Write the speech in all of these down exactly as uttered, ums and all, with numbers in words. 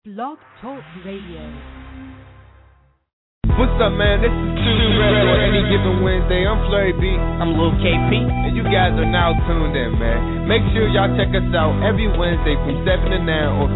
Blog Talk Radio. What's up, man? This is Two Red on any given Wednesday. I'm Flurry B. I'm Lil K P. And you guys are now tuned in, man. Make sure y'all check us out every Wednesday from seven to nine on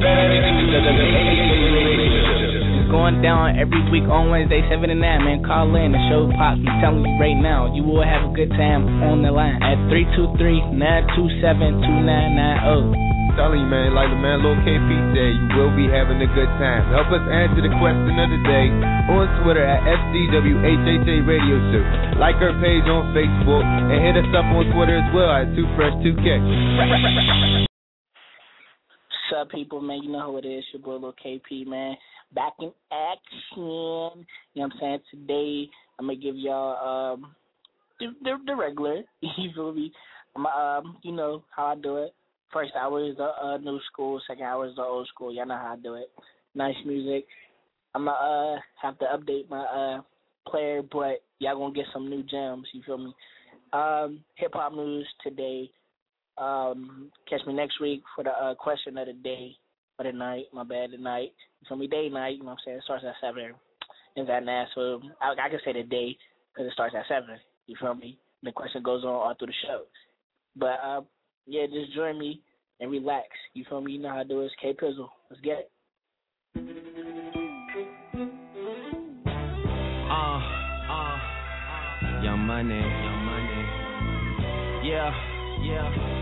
It's going down every week on Wednesday, seven to nine, man. Call in. The show pops. I'm telling you right now, you will have a good time on the line at three two three, nine two seven, two nine nine zero. Telling you, man, like the man Lil K P said, you will be having a good time. Help us answer the question of the day on Twitter at S D W H H A Radio Show. Like our page on Facebook and hit us up on Twitter as well at two fresh two K. What's up, people, man? You know who it is. Your boy Lil K P, man. Back in action. You know what I'm saying? Today, I'm going to give y'all um, the, the, the regular. You feel me? I'm, um, you know how I do it. First hour is the uh, new school. Second hour is the old school. Y'all know how I do it. Nice music. I'm going to uh, have to update my uh, player, but y'all going to get some new gems. You feel me? Um, hip-hop news today. Um, catch me next week for the uh, question of the day. Or the night. My bad, the night. You feel me? Day, night. You know what I'm saying? It starts at seven. Ends at nine. So I, I can say the day because it starts at seven. You feel me? And the question goes on all through the show. But, uh, yeah, just join me and relax. You feel me? You know how I do it. It's K Pizzle. Let's get it. Uh, uh, Young Money, Young Money. Yeah, yeah.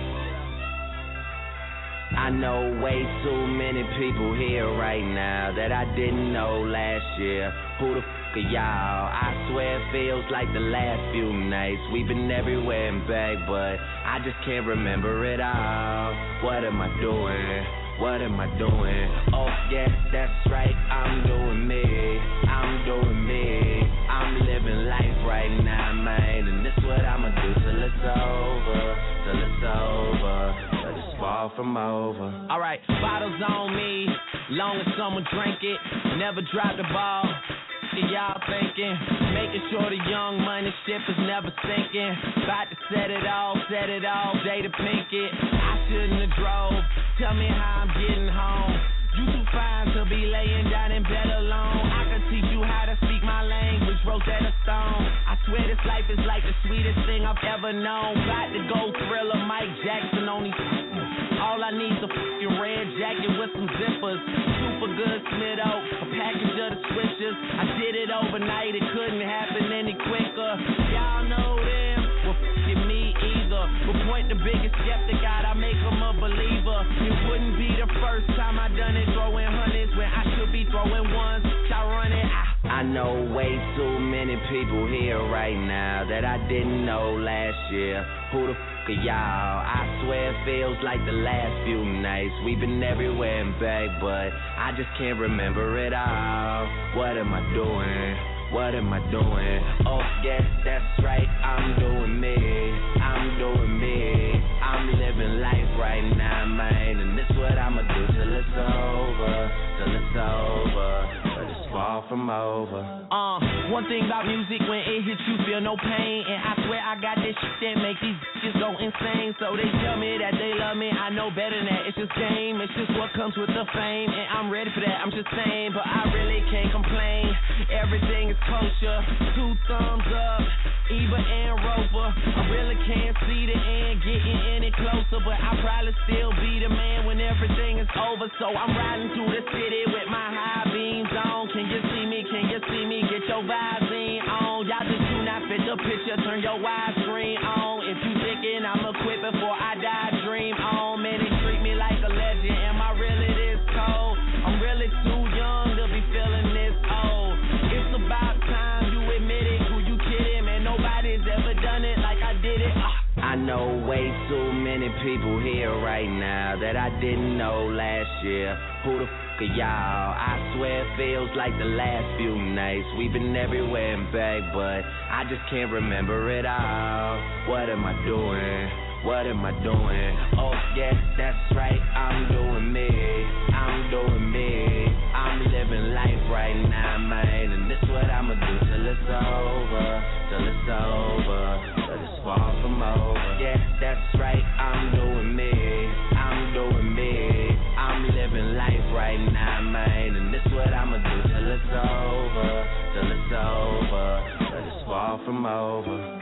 I know way too many people here right now that I didn't know last year. Who the f*** are y'all? I swear it feels like the last few nights. We've been everywhere and back, but I just can't remember it all. What am I doing? What am I doing? Oh, yeah, that's right, I'm doing me. I'm doing me. I'm living life right now, man. And this what I'ma do till it's over. Till it's over. Till it's far from over. Alright, bottles on me. Long as someone drink it. Never drop the ball. Y'all thinking, making sure the Young Money ship is never sinking. About to set it off, set it off, Jada Pinkett. I shouldn't have drove. Tell me how I'm getting home. You too fine to be laying down in bed alone. I can teach you how to speak my language, Rosetta Stone. I swear this life is like the sweetest thing I've ever known. Got to go Thriller, Mike Jackson on these. All I need's a fucking red jacket with some zippers. Super good Smitto, a package of the switches. I did it overnight, it couldn't happen any quicker. Y'all know them, well fucking me either. But point the biggest skeptic out, I make them a believer. It wouldn't be the first time I done it, throwing hundreds when I should be throwing ones. Y'all run it, I I know way too many people here right now that I didn't know last year. Who the f*** are y'all? I swear it feels like the last few nights. We've been everywhere and back, but I just can't remember it all. What am I doing? What am I doing? Oh, yes, that's right, I'm doing me. I'm doing me. I'm living life right now, man. And this what I'ma do till it's over. Till it's over. But it's far from over. Uh, one thing about music, when it hits you, feel no pain. And I swear I got this shit that make these bitches go insane. So they tell me that they love me, I know better than that. It's just game, it's just what comes with the fame. And I'm ready for that, I'm just saying. But I really can't complain. Everything is kosher, two thumbs up, Eva and Rover. I really can't see the end getting any closer, but I'll probably still be the man when everything is over. So I'm riding through the city with my high beams on. Can you see me? Can you see me? Get your Visine on. Y'all just do not fit the picture, turn your widescreen on. If you thinking I'ma quit before I die, dream on. Man, they treat me like a legend. Am I really this cold? I'm really too young to be feeling this old. It's about time you admit it. Who you kidding, man? Nobody's ever done it like I did it. Uh. I know way too many people here right now that I didn't know last year. Who the f*** are y'all? I swear it feels like the last few nights. We've been everywhere and back, but I just can't remember it all. What am I doing? What am I doing? Oh, yes, that's right, I'm doing me. I'm doing me. I'm living life right now, man. And this what I'ma do till it's over. Till it's over. Till it's far from over. Yeah, that's right, I'm doing me. I'm doing me. I'm living life right now, man. this what I'ma do till it's over, till it's over, till it's far from over.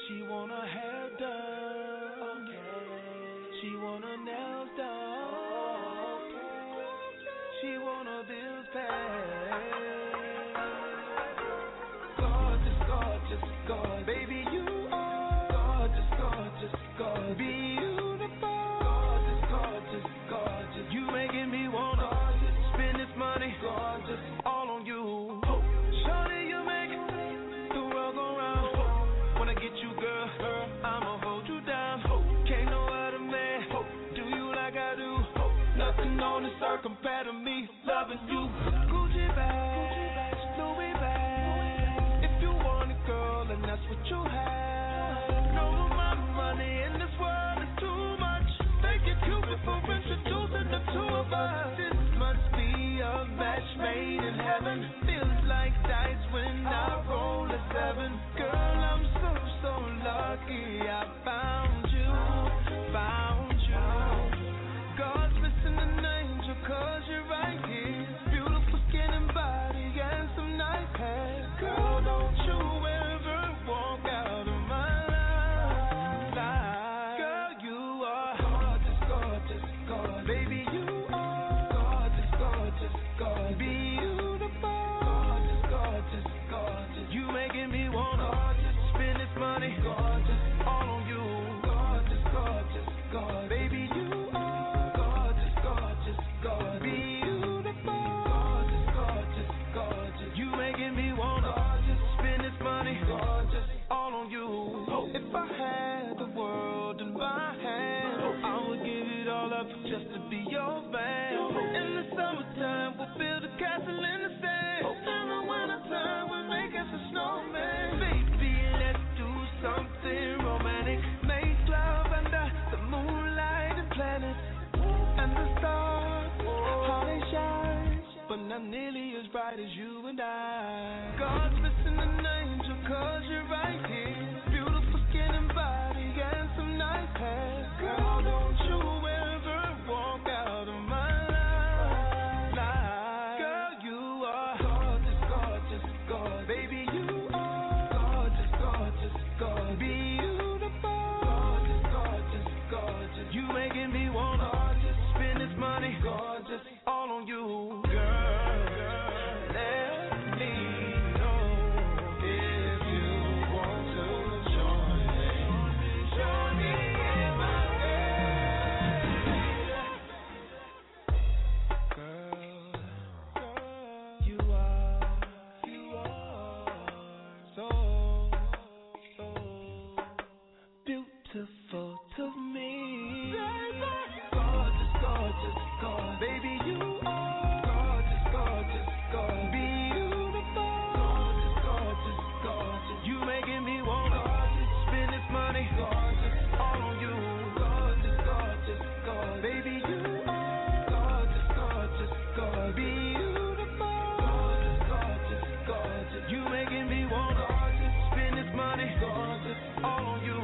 She want her hair done. She want her nails done. She want her bills paid. Gorgeous, gorgeous, gorgeous. Baby, you are gorgeous, gorgeous, gorgeous. Beautiful. Gorgeous, gorgeous, gorgeous. You making me wanna gorgeous. Spend this money. Gorgeous. All on you. Shawty, you make the world go round. When I get you, girl, I'ma hold you down. Can't no other man do you like I do. Nothing on the earth compared to me loving you. Gucci bags, Louis bags. If you want it, girl, and that's what you have. No amount of money in this world is too much. Thank you, Cupid, for introducing the two of us. This must be a match made in heaven. Feels like dice when I roll a seven. Girl, I'm so, so lucky I found you, found you. God's missing an angel cause you're right here. Beautiful skin and body and some nice hair. Girl, don't you ever walk out of my life. Girl, you are gorgeous, gorgeous, gorgeous. Baby, you are gorgeous, gorgeous, gorgeous. Beautiful. Gorgeous, gorgeous, gorgeous. You making me wanna gorgeous. Spend this money. Gorgeous. All on you. Gorgeous, gorgeous, gorgeous. Baby, you are gorgeous, gorgeous, gorgeous. Beautiful. Gorgeous, gorgeous, gorgeous. You making me wanna gorgeous. Spend this money. Gorgeous. All on you. If I had the world in my hands, I would give it all up just to be your man. In the summertime, we'll build a castle in the sand. In the wintertime, we'll make us a snowman. Baby, let's do something romantic. Make love under the moonlight and planets and the stars, how they shine, but not nearly as bright as you and I. God's missing an angel cause you're right here. Beautiful skin and body and some nice hair. Girl, don't you ever walk out of my life. Girl, you are gorgeous, gorgeous, gorgeous. Baby, you are gorgeous, gorgeous, gorgeous. Beautiful. Gorgeous, gorgeous, gorgeous. You making me wanna gorgeous. Spend this money. Gorgeous. All on you. Girl, girl, let me know if you want to join me. Join me in my bed. Girl, girl, you are, you are so, so beautiful to me. Gorgeous, gorgeous, gorgeous. Baby, you are gorgeous, gorgeous, gorgeous. Beautiful. Gorgeous, gorgeous, gorgeous. You making me want gorgeous. Spend this money. Gorgeous. All on you. Gorgeous, gorgeous, gorgeous. Baby, you are gorgeous, gorgeous, gorgeous. Beautiful. Gorgeous, gorgeous, gorgeous. You making me want gorgeous. Spend this money. Gorgeous. All on you.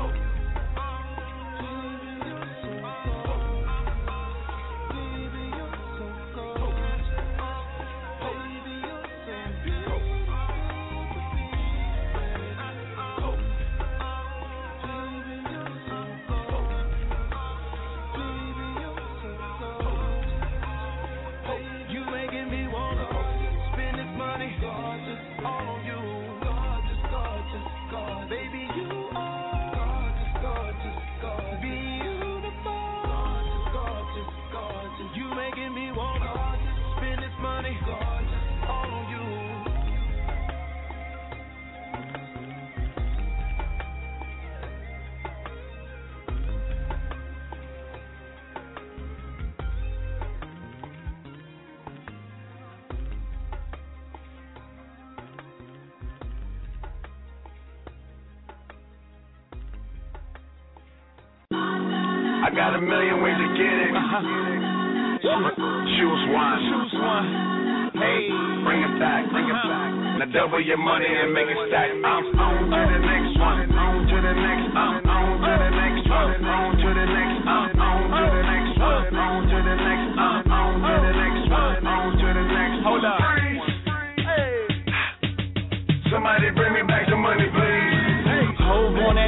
I got a million ways to get it. Uh-huh. Choose one. Choose one. Hey, bring it back, bring it back. Now double your money and make it stack. I'm on to the next one, on to the next, I'm on to the next one, on to the next, I'm on to the next one, on to the next, I'm on to the next one, on to the next. Hold up. Somebody bring me back the money, please. Hey, hold on.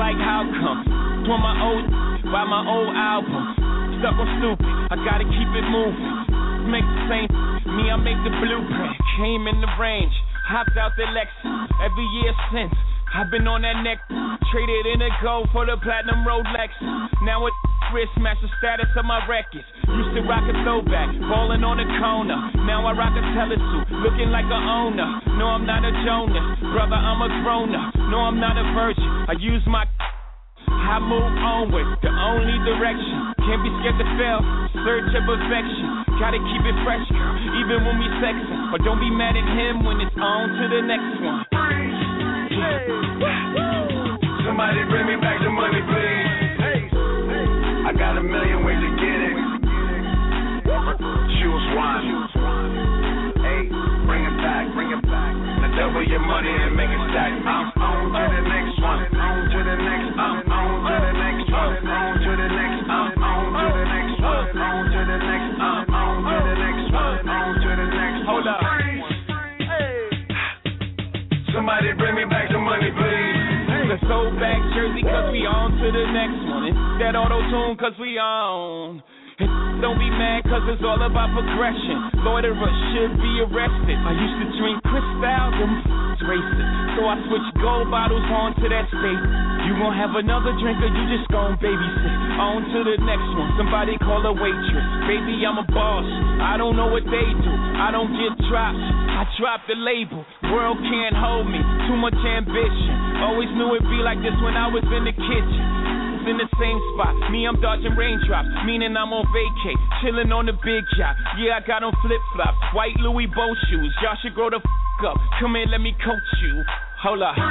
like how come? On my old, by my old album. Stuck on stupid, I gotta keep it moving. Make the same, me, I make the blueprint. Came in the range, hopped out the Lexus. Every year since, I've been on that neck. Traded in a gold for the platinum Rolex. Now it wrist match the status of my records. Used to rock a throwback, ballin' on the corner. Now I rock a telesuit, looking like a owner. No, I'm not a Jonas, brother, I'm a grown-up. No, I'm not a virgin, I use my I move onward, the only direction. Can't be scared to fail, search of perfection. Gotta keep it fresh, girl, even when we sexin'. But don't be mad at him when it's on to the next one. Somebody bring me back the money, please. I got a million ways to get it. Choose one. Hey, bring it back, bring it back. Now double your money and make it stack. I'm on to the next one. On to the next. I'm on to the next one. On to the next. I'm on to the next one. On to the next. I'm on to the next one. On to the next. Hold up. Somebody bring me back the money, please. Let's throw back Jersey cause we on to the next one. It's that auto-tune cause we on. Don't be mad cause it's all about progression. Loiterer should be arrested. I used to drink Cristal, them f***s racing. So I switched gold bottles on to that state. You gon' have another drink or you just gon' babysit. On to the next one, somebody call a waitress. Baby, I'm a boss, I don't know what they do. I don't get drops, I drop the label. World can't hold me, too much ambition. Always knew it'd be like this when I was in the kitchen. In the same spot, me I'm dodging raindrops, meaning I'm on vacay, chilling on the big yacht. Yeah, I got on flip-flops, white Louis Bow shoes. Y'all should grow the f*** up, come here, let me coach you. Hold up.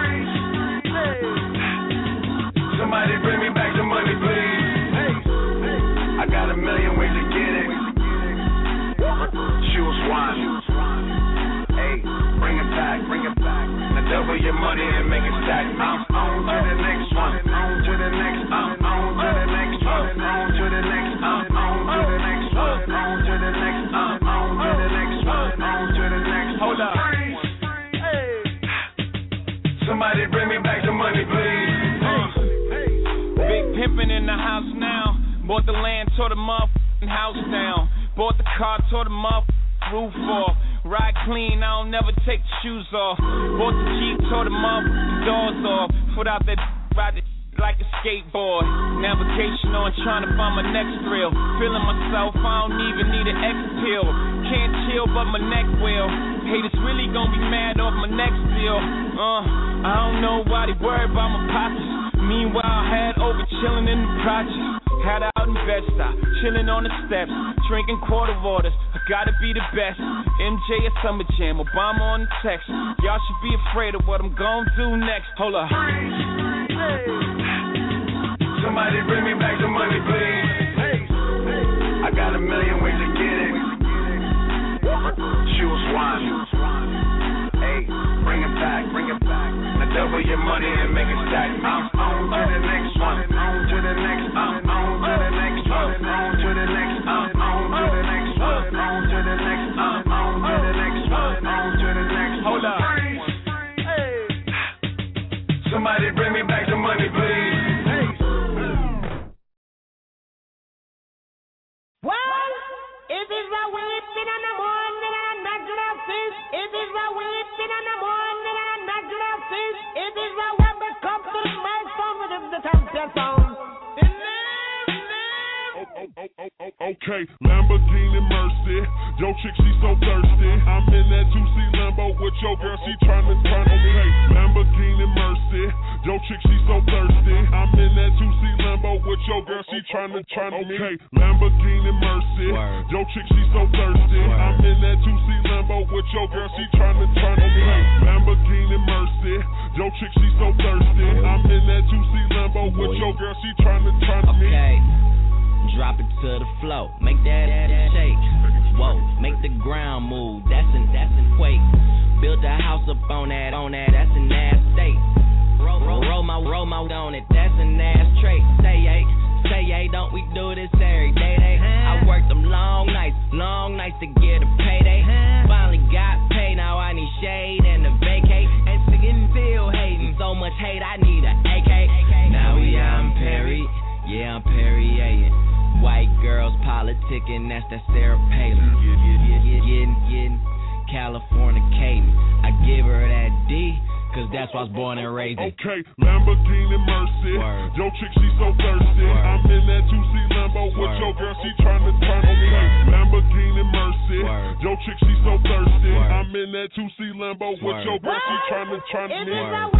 Somebody bring me back the money, please. I got a million ways to get it. Choose one. Hey, bring it back, bring it back. Now double your money and make it stack. I'm on to the next one. On to the next. I'm on to the next one. On to the next. I'm on to the next one. On to the next. I'm on to the next one. On to the next. Hold up. Somebody bring me back the money, please. Uh, big pimpin' in the house now. Bought the land, tore the motherfucking house down. Bought the car, tore the motherfucking roof off. Ride clean, I don't never take the shoes off. Bought the Jeep, tore the motherfucking doors off. Put out that ride the like a skateboard. Navigation on, trying to find my next thrill. Feeling myself, I don't even need an X pill. Can't chill, but my neck will. Haters really gonna be mad off my next deal. Uh, I don't know why they worry about my pockets. Meanwhile, I had over chilling in the projects. Had out in Bed-Stuy, chilling on the steps, drinking quarter waters. I gotta be the best. M J at Summer Jam, Obama on the text. Y'all should be afraid of what I'm gonna do next. Hold up. Somebody bring me back the money, please. I got a million ways to get it. Choose one. Hey, bring it back, bring it back. Now double your money and make it stack. I'm on to the next one. On to the next. I'm on to the next one. On to the next. I'm on to the next one. On to the next. I'm on to the next one. On to the next. Hold up. Somebody bring me back the money, please. Well, if it's a weeping in the morning and a natural fish, if it's a weeping in the morning and a natural fish, if it's a when we come to the milestone with the champion sound. Okay, Lamborghini Mercy, yo chick she so thirsty. I'm in that juicy Lambo with your girl, she tryna turn. Okay, Lamborghini Mercy, yo chick she so thirsty. I'm in that juicy Lambo with your girl, she tryna turn. Okay, Lamborghini Mercy, yo chick she so thirsty. I'm in that juicy Lambo with your girl, she tryna turn. Okay, Lamborghini Mercy, yo chick she so thirsty. I'm in that juicy Lambo with your girl, she tryna turn me. Okay. Drop it to the floor, make that ass shake. Whoa, make the ground move, that's an that's an quake. Build a house up on that, on that, that's an ass state. Roll, roll, roll my, roll my on it, that's an ass trait. Say hey, say hey, don't we do this every day? Day. I worked them long nights, long nights to get a payday. Finally got paid, now I need shade and a vacate. And still hating, so much hate, I need a A K. Now ticking, that's that Sarah Palin. Getting, getting, Californicating. I give her that D, cause that's why I was born and raised in. Okay, Lamborghini Mercy. Word. Yo, chick, she so thirsty. Word. I'm in that two C Lambo with Word. Your girl, she tryna turn on me. Lamborghini Mercy. Word. Yo, chick, she so thirsty. Word. I'm in that two C Lambo with Word. Your girl, she tryna turn me.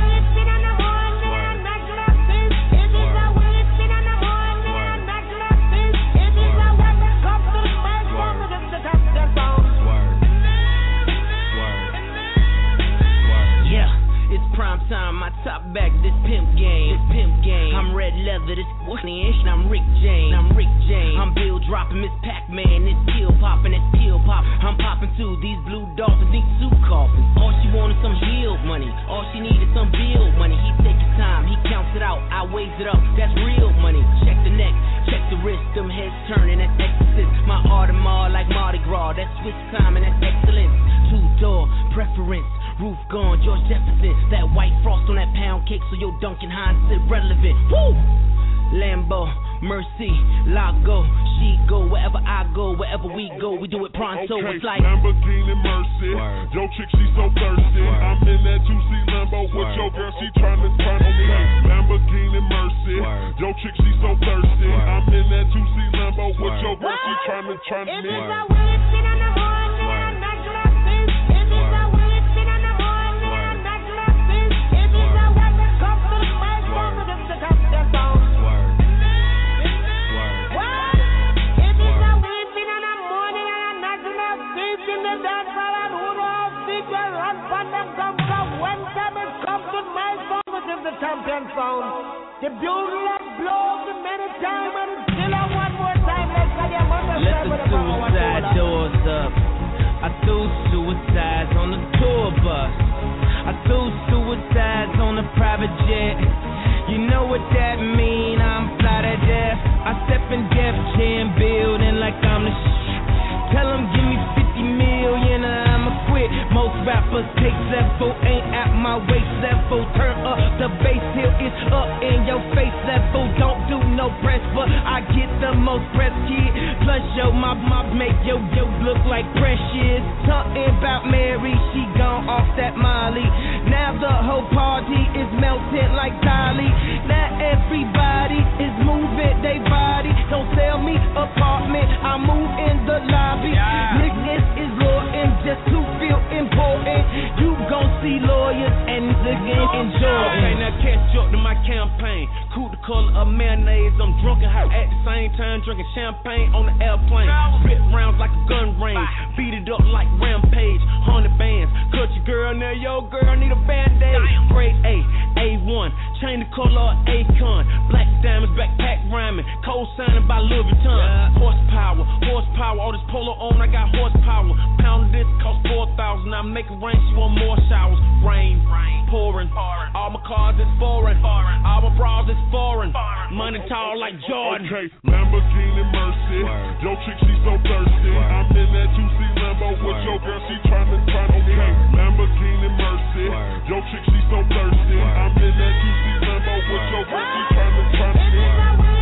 Prime time, my top back, this pimp game, this pimp game. I'm red leather, this Woody and I'm Rick James, I'm Rick James. I'm Bill dropping, Miss Pac-Man, this pill popping, this pill pop. I'm popping too, these blue dolphins need soup coffins. All she wanted some yield money, all she needed some bill money. He take his time, he counts it out, I weighs it up, that's real money. Check the neck, check the wrist, them heads turning, that's exorcist. My Audemars like Mardi Gras, that's Swiss time and that's excellence. Two door preference. Roof gone, George Jefferson. That white frost on that pound cake, so your Duncan Hines is irrelevant. Woo! Lambo, Mercy, Lago, she go wherever I go, wherever we go, we do it pronto. Okay, it's like Lamborghini Mercy. Word. Yo, chick, she so thirsty. Word. I'm in that two C Lambo with Word. Your girl, she tryna turn on me. Lamborghini Mercy. Word. Yo, chick, she so thirsty. Word. I'm in that two C Lambo with Word. Your girl, she tryna turn me. Champion sound. The beauty that blows the many times and it's still on one more time. Let's get your mother. Let the suicide doors up. I threw suicides on the tour bus. I threw suicides on the private jet. You know what that mean? I'm fly to death. I step in Def Jam building like I'm the sh. Tell them give me fifty million and I'ma quit. Most rappers take level, ain't at my waist level. Turn up the bass till it's up in your face level. Don't do no press, but I get the most press, kid. Plus yo, my mob make yo yo look like precious. Talking about Mary, she gone off that Molly. Now the whole party is melting like Dolly. Now everybody is moving they body. Don't sell me apartment, I move in the lobby. Yeah. Niggas is loyal just to feel important. You gon' see lawyers and again enjoy. Okay, now catch up to my campaign. Cool the color of mayonnaise. I'm drunk and high at the same time, drinking champagne on the airplane. Spit rounds like a gun range. Beat it up like Rampage. Hundred bands. Cut your girl now, yo girl need a band-aid. Grade A, A one. Change the color of Akon. Black diamonds, backpack rhyming. Co-signing by Louis Vuitton. Yeah. Horsepower, horsepower. All this polo on, I got horsepower. Pound of this cost four thousand. I make it rain, she want more showers. Rain, rain. Pouring. pouring. All my cars is foreign. foreign. All my bras is foreign. foreign. Money tall like Jordan. Okay, Lamborghini Mercy. Word. Yo, chick, she so thirsty. Word. I'm in that two C Lambo with Word. Your girl, she tryna turn on me. Okay, Lamborghini Mercy. Word. Yo, chick, she so thirsty. Word. I'm in that two C Lambo with Word. Your girl, she tryna turn on me.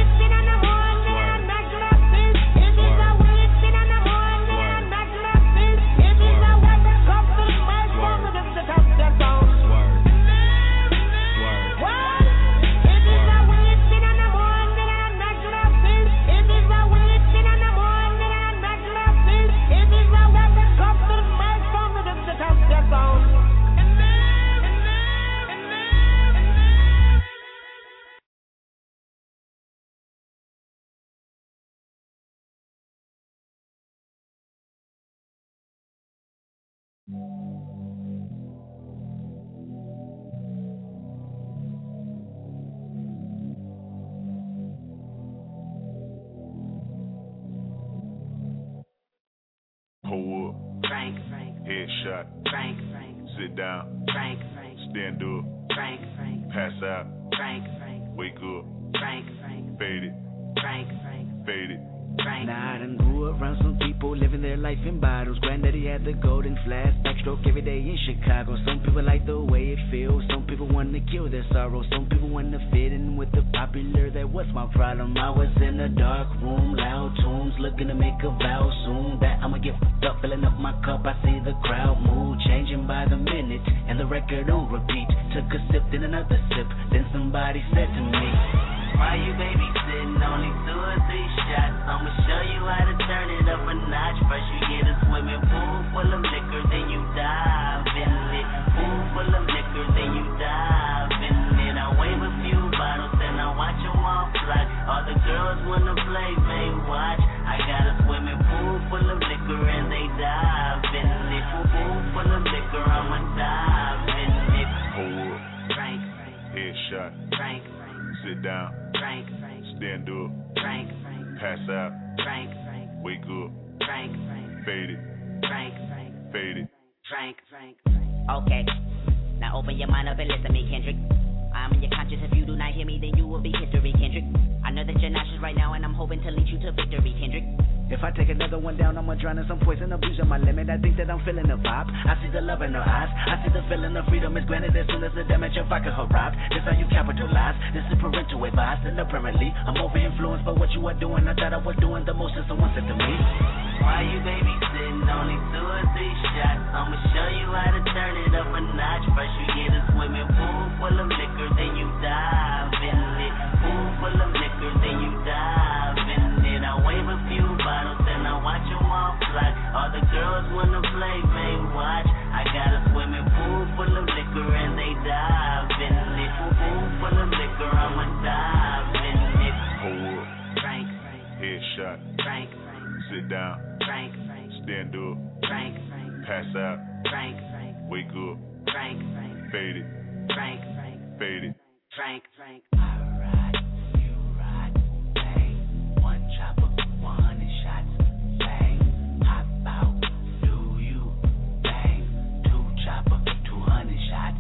Pull up. Frank, Frank. Headshot. Frank, Frank. Sit down. Frank, Frank. Stand up. Frank, Frank. Pass out. Frank, Frank. Wake up. Frank, Frank. Fade it. Frank, Frank. Fade it. Now I done grew around some people living their life in bottles. Granddaddy had the golden flask, backstroke every day in Chicago. Some people like the way it feels. Some people want to kill their sorrow. Some people want to fit in with the popular. That was my problem. I was in a dark room, loud tunes, looking to make a vow soon that I'ma get fucked up, filling up my cup. I see the crowd mood changing by the minute, and the record on repeat. Took a sip, then another sip. Then somebody said to me, why you babysitting? Only two or three shots. I'ma show you how to turn it up a notch. First you get a swimming pool full of liquor, then you dive in it. Pool full of liquor, then you dive in it. I wave a few bottles, then I watch them all fly. All the girls wanna play, they watch. I got a swimming pool full of liquor, and they dive in it. Pool full of liquor, I'ma dive in it. Hold up. Drink, Headshot. drink, Sit down. drink, Stand up. drink, Pass out. drink, Wake up. drink, Fade it. drink, Fade it. drink, drink. Okay, now open your mind up and listen to me, Kendrick. I'm in your conscience. If you do not hear me, then you will be history, Kendrick. I know that you're nauseous right now, and I'm hoping to lead you to victory, Kendrick. If I take another one down, I'ma drown in some poison, abusing my limit. I think that I'm feeling the vibe. I see the love in her eyes. I see the feeling of freedom is granted as soon as the damage of vodka arrived. This how you capitalize. This is parental advice, and apparently I'm over influenced by what you are doing. I thought I was doing the most, and someone said to me, why you babysitting? Only two or three shots. I'ma show you how to turn it up a notch. First you get a swimming pool full of liquor, then you dive in it. Pool full of liquor, then you dive in it. I wave a few bottles, then I watch them all fly. All the girls wanna play, they watch. I got a swimming pool full of liquor, and they dive in it. Pool full of liquor, I'ma dive in it. Hold up. Drink, Headshot. drink, Sit down. drink, Stand up. drink, Pass out. drink, Wake up. drink, Fade it. drink, Fade it. drink, drink. I ride, you ride, bang. One chopper, one hundred shots, bang. Hop out, do you, bang. Two chopper, two hundred shots,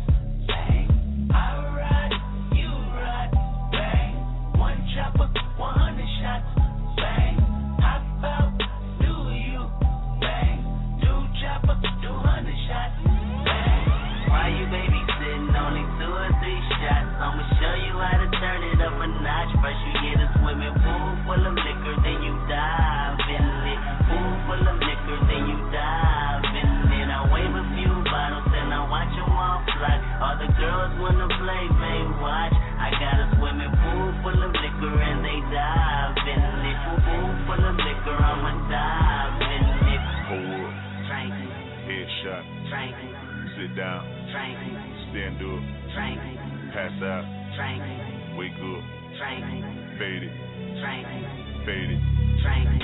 bang. I ride, you ride, bang. One chopper, one hundred shots, bang. Hop out, do you, bang. Two chopper, two hundred shots, bang. Why you babysitting? Only two or three shots. I'ma show you how to turn it up a notch. First you get a swimming pool full of liquor, then you dive in it. Pool full of liquor, then you dive in it. I wave a few bottles, then I watch them all fly. All the girls wanna play, they watch. I got a swimming pool full of liquor, and they dive in it. Pool full of liquor, I'ma dive in it. Hold up. Drink, Headshot. drink, Sit down. drink, Stand up. drink, Pass out. drink, Wake up. drink, Fade it. drink, Fade it. drink.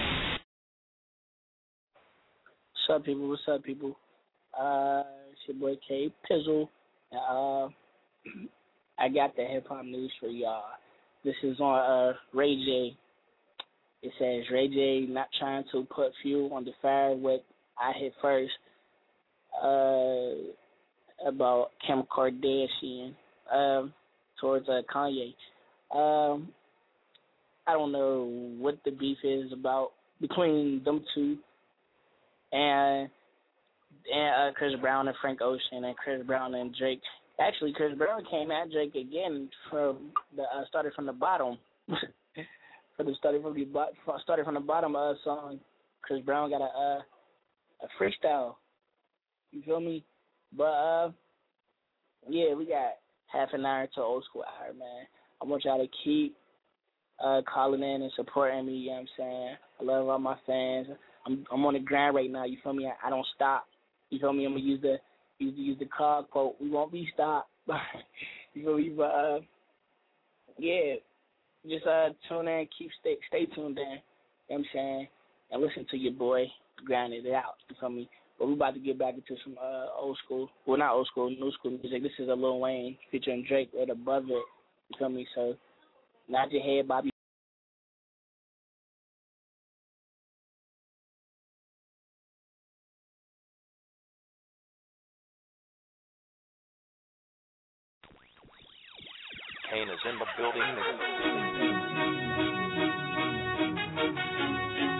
What's up, people? What's up, people? Uh, it's your boy K Pizzle. Uh, I got the hip hop news for y'all. This is on uh Ray J. It says Ray J not trying to put fuel on the fire. What I hit first. Uh, about Kim Kardashian. Um, towards uh, Kanye. Um, I don't know what the beef is about between them two. And and uh, Chris Brown and Frank Ocean, and Chris Brown and Drake. Actually, Chris Brown came at Drake again from the uh, started from the bottom. for the started from the bo- started from the bottom uh, song. Chris Brown got a uh, a freestyle. You feel me? But uh, yeah, we got half an hour to old school hour, man. I want y'all to keep uh, calling in and supporting me. You know what I'm saying? I love all my fans. I'm I'm on the grind right now. You feel me? I, I don't stop. You feel me? I'm gonna use the use the, use the call quote. We won't be stopped. You feel me? But uh, yeah, just uh tune in, keep stay stay tuned in. You know what I'm saying? And listen to your boy grinding it out. You feel me? But we about to get back into some uh old school, well not old school, new school music. This is a Lil Wayne featuring Drake right above it. You feel me? So nod your head, Bobby. Kane is in the building.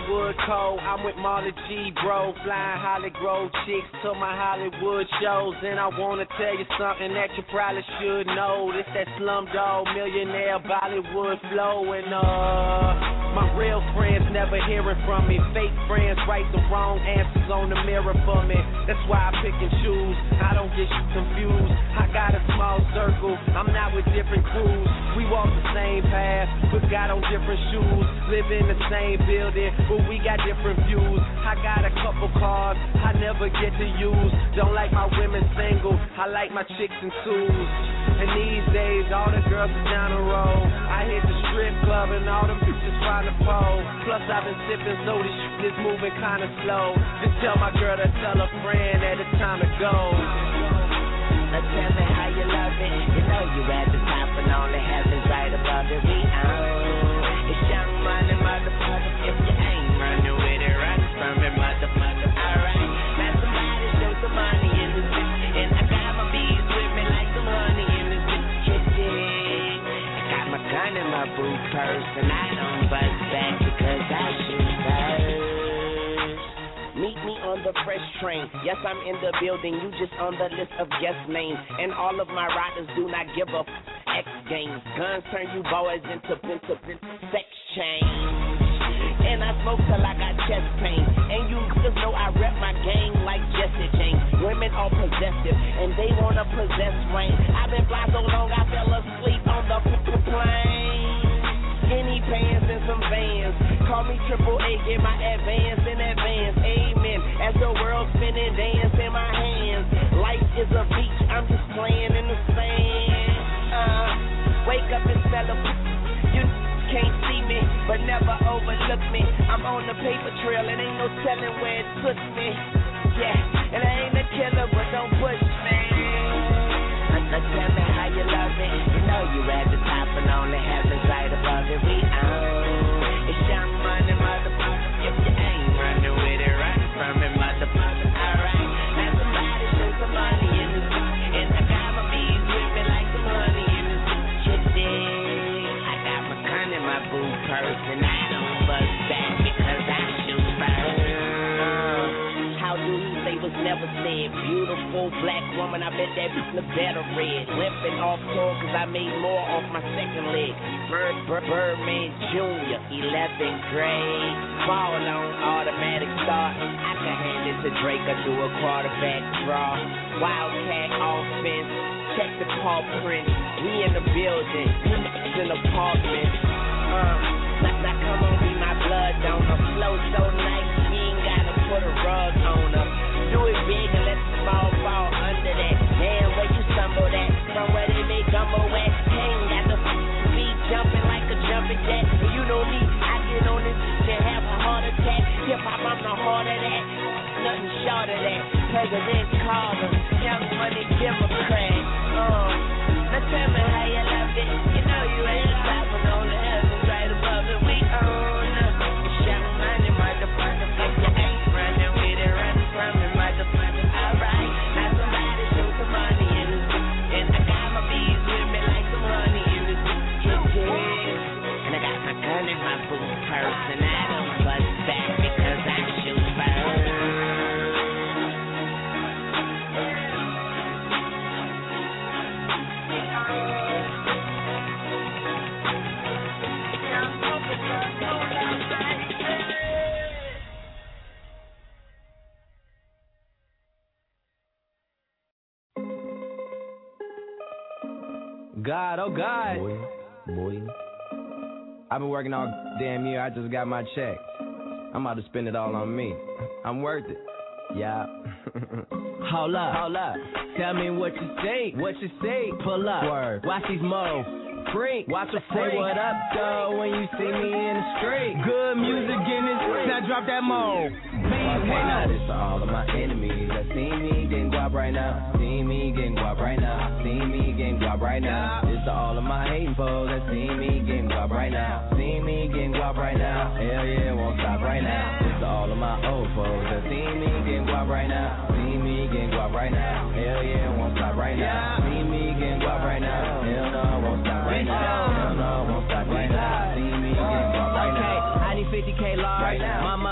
Hollywood code. I'm with Marla G, bro. Flying Holly Grove chicks to my Hollywood shows. And I wanna tell you something that you probably should know. This that Slumdog Millionaire Bollywood flow. And uh, my real friends never hearing from me. Fake friends write the wrong answers on the mirror for me. That's why I pick and choose. I don't get you confused. I got a small circle. I'm not with different crews. We walk the same path, but got on different shoes. Live in the same building, but we got different views. I got a couple cars I never get to use. Don't like my women single, I like my chicks in twos. And these days, all the girls are down the road. I hit the strip club and all them bitches trying to pole. Plus I've been sipping, so this shit is moving kinda slow. Just tell my girl to tell a friend that it's time to go. Now tell me how you love it. You know you at the top and all the heavens right above it. We own. It's Young Money, motherfucker. If you ain't running with it, run from it, motherfucker. Alright, now somebody show some money in the city. And I got my bees with me like some honey in the city. I got my gun in my boot purse and I don't buzz back because I shoot first. Meet me on the fresh train. Yes, I'm in the building. You just on the list of guest names. And all of my riders do not give a f- X games. Guns turn you boys into into sex change. And I smoke till I got chest pain. And you just know I rep my gang like Jesse James. Women are possessive and they wanna possess rain. I've been fly so long I fell asleep on the p- plane. Skinny pants and some Vans. Call me Triple A, get my advance in advance. Amen. As the world's spinning, dance in my hands. Life is a beach, I'm just playing in the sand. Uh, wake up and smell a p- You can't see me, but never overlook me. I'm on the paper trail and ain't no telling where it took me. Yeah, and I ain't a killer, but don't push me. Now tell me how you love it. You know you at the top and on the heavens right above it. We own. It's Young Money, motherfucker. If you ain't running with it, run from it, motherfucker. Alright, now somebody show some money in the city. And I got my bees with me like some honey in the city. I got my gun in my boot purse and I don't buzz back because I shoot first. How do you say was never said? Beautiful black woman, I bet that bitch look better red. Limping off tour cause I made more off my second leg. Bird, Bird, Birdman Junior, eleventh grade. Ball on automatic start. I can hand it to Drake or do a quarterback draw. Wildcat offense, check the paw print. We in the building, it's an apartment. Uh, now, now come on, be my blood donor. Flow so nice, you ain't gotta put a rug on her. Do it big and let the small fall under that. Damn, where you stumble at? From where they make gumbo at? Hang got the feet jumping like a jumping jack. And you know me, I get on this bitch and have a heart attack. Hip hop, I'm the heart of that. Nothing short of that. President Carter, Young Money Democrat. Uh, now tell me how you love it. You know you ain't stopping on the heavens right above it. We own up. It's Young Money, motherfucker. If you ain't running with it, run from it, motherfucker. Alright, now somebody show some money in the city. And I got my bees with me like some honey in the city. And I got my gun in my boot purse and I don't buzz back because I shoot first. God, oh God. Boy, boy. I've been working all damn year. I just got my check. I'm about to spend it all on me. I'm worth it. Yeah. Hold up, hold up. Tell me what you say, what you say. Pull up. Word. Watch these moves. Freak. Watch her freak. Say what up, though, when you see me in the street. Good music in this. Now drop that mold. Okay, now this for all of my enemies that see me getting guap right now. See me getting guap right now. See me getting guap right now. This to all of my hating foes that see me getting guap right now. See me getting guap right now. Hell yeah, won't stop right now. This to all of my old foes that see me getting guap right now. See me getting guap right now. Hell yeah, won't stop right now. See me getting guap right now. Hell no, won't stop right now. Hell no, won't stop right now. See me getting guap right now. I need fifty K large. Right now. My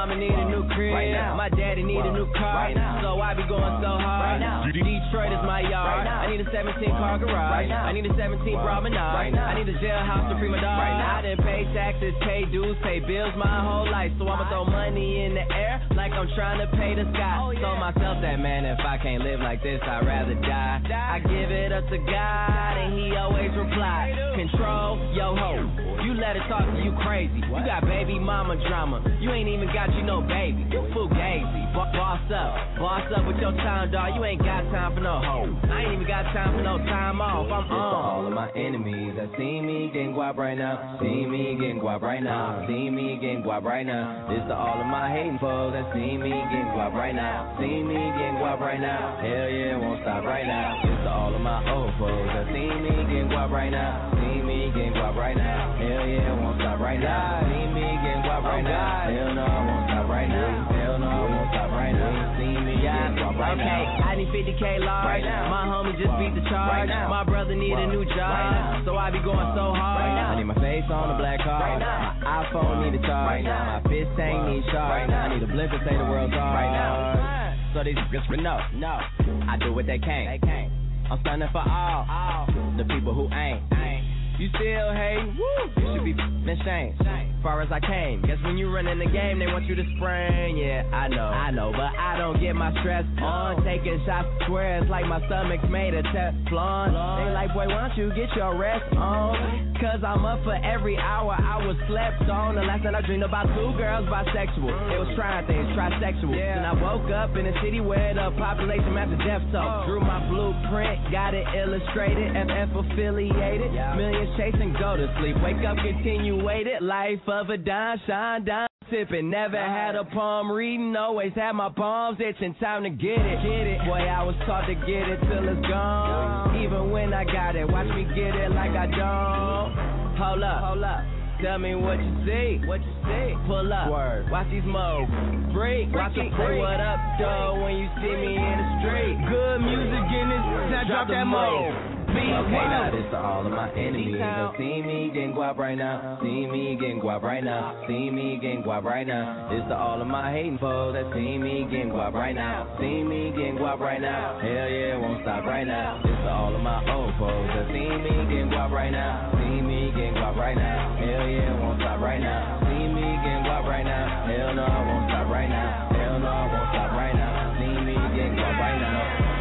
my daddy need a new car, right now. So I be going so hard. Right now. Detroit is my yard. Right now. I need a seventeen car garage. Right now. I need a seventeen promenade. Right now. I need a jailhouse to free my dog. Right now. I done pay taxes, pay dues, pay bills my whole life. So I'ma throw money in the air like I'm trying to pay the sky. Oh, yeah. Told myself that, man, if I can't live like this, I'd rather die. I give it up to God, and he always replies, control yo ho. You let it talk to you crazy. You got baby mama drama. You ain't even got you no baby. You fugazi. Bo- boss up. Boss up with your time, dog. You ain't got time for no hoe. I ain't even got time for no time off. I'm on. All of my enemies that see me getting guap right now. See me getting guap right now. See me getting guap right now. This to all of my hating foes that see me getting guap right now. See me getting guap right now. Hell yeah, won't stop right now. This to all of my old foes that see me getting guap right now. See me getting guap right now. Hell yeah, won't stop right now. See me getting guap right now. Hell no, I won't stop right now. Hell no, I won't stop right now. See me getting guap right now. Okay, I need fifty K large. Right now. My homie just beat the charge. Right now. My brother need a new job. Right so I be going so hard. Right now. I need my face on a black car. Right now. My iPhone need a charge. Right now. My fist tank need charge. Right now. I need a blinker say the world's hard. Right now. So these just for no, no. I do what they can't. They can't. I'm standing for all, all the people who ain't. ain't. You still hating? Woo! You should be f***ing ashamed. Far as I came, guess when you run in the game, they want you to spring. Yeah, I know, I know, but I don't get my stress on. Taking shots, swear it's like my stomach's made of Teflon. They like, boy, why don't you get your rest on? Cause I'm up for every hour I was slept on. The last night I dreamed about two girls bisexual. They was trying things, trisexual. Yeah. Then I woke up in a city where the population matches death toll. Drew my blueprint, got it illustrated, F F affiliated. Yeah. Millions chasing, go to sleep. Wake up, continuated. Life of a dime, shine, dime, sipping. Never had a palm reading, always had my palms itching. Time to get it, get it. Boy, I was taught to get it till it's gone. Even when I got it, watch me get it like I don't. Hold up, hold up. Tell me what you see, what you see. Pull up, word. Watch these moves. Break, watch them say what up, though, when you see me in the street. Good music in this, now drop, drop that move. Okay, now this to all of my enemies. They'll see me getting guap right now. See me getting guap right now. See me getting guap right now. This to all of my hating foes that see me getting guap right now. See me getting guap right now. Hell yeah, won't stop right now. This to all of my old foes that see me getting guap right now. See me getting guap right now. Hell yeah, won't stop right now. See me getting guap right now. Hell no, I won't stop right now. Hell no, I won't stop right now. See me getting guap right now.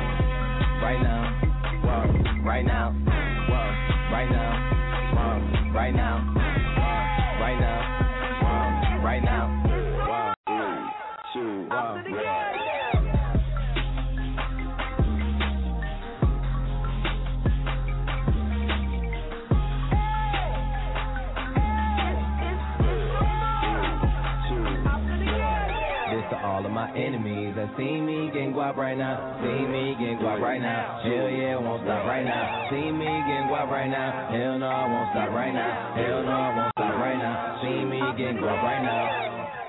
Right now. Right now, whoa, right now, whoa, right now, whoa, right now, whoa, right now, whoa, three, two, one, yeah. All of my enemies that see me getting guap right now. See me getting guap right now. Hell yeah, won't stop right now. See me getting guap right now. Hell no, I won't stop right now. Hell no, I won't stop right now. See me getting guap right now.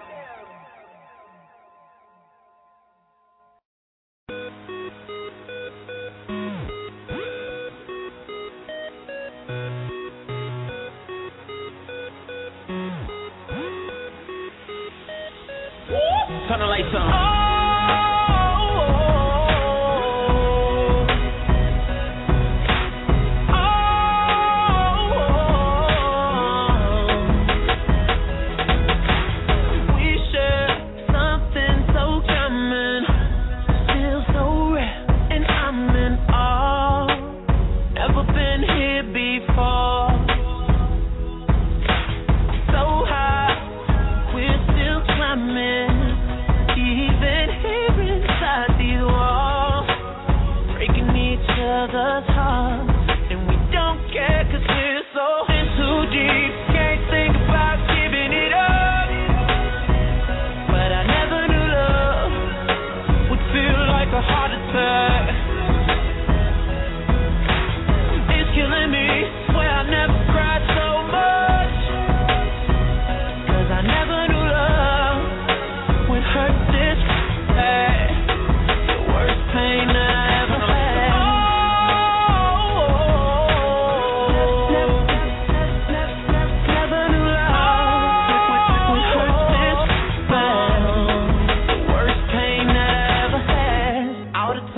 Turn the lights on. Oh.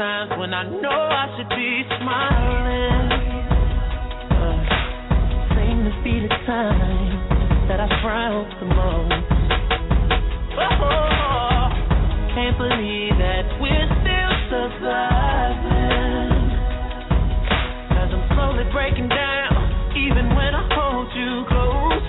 times when I know I should be smiling. Uh, seem to be the time that I frown the most. Oh, can't believe that we're still surviving. Cause I'm slowly breaking down, even when I hold you close.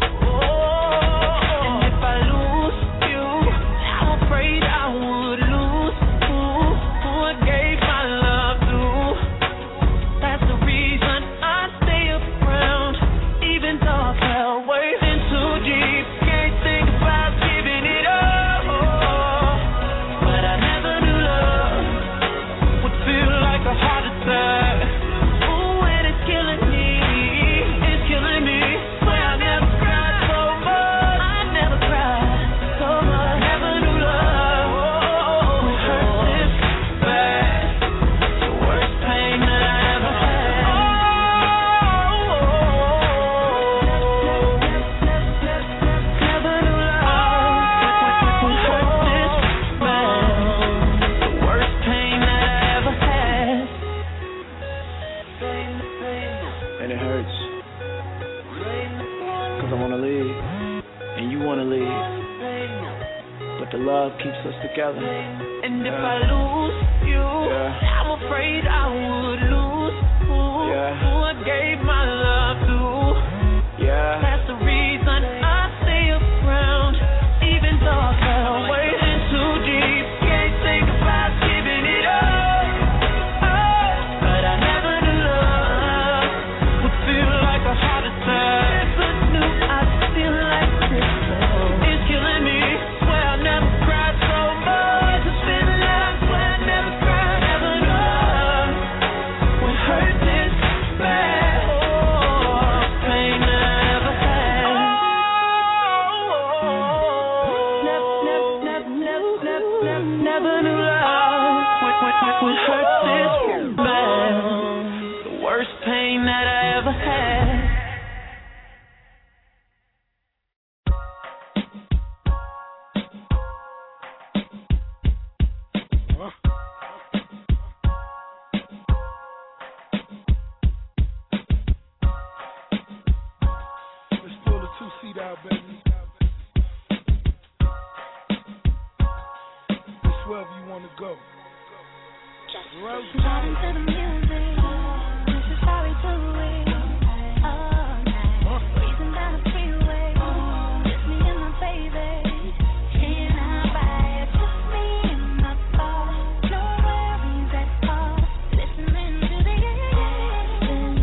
Oh, and if I lose you, I'm afraid I would lose who, who I gave my love to. That's the reason I stay around, even though I fell way in too deep. Can't think about giving it up, but I never knew love would feel like a heart attack. Ooh, and it's killing me, it's killing me. Swear I never cried so much, I never cried so much. I never knew love would hurt this bad. The worst pain that I ever had. Never knew love would hurt this bad. The worst pain that I ever had. And it hurts. Cause I wanna leave, and you wanna leave. But the love keeps us together. And if I lose you, Yeah. I'm afraid I would lose who, Yeah. who I gave my love to. Yeah. That's the reason I stay around, even though I fell way in too deep. Can't think about giving it up, oh, but I never knew love would feel like a heart attack. Never knew I'd feel like this. It's killing me. Swear I never cried so much. It's been a life where I never cried. Never knew love would hurt this bad. Oh, pain that I ever had. Never, never, never, never, never, never, never knew love would, would, would, would hurt this bad. The worst pain that I ever had. Let's pull the two-seat out, baby. It's wherever you want to go. Driving to the music, this is how we do it. All night, breezing down the freeway, just me and my baby. Can I buy it? Just me and my car, no worries at all. Listening to the music,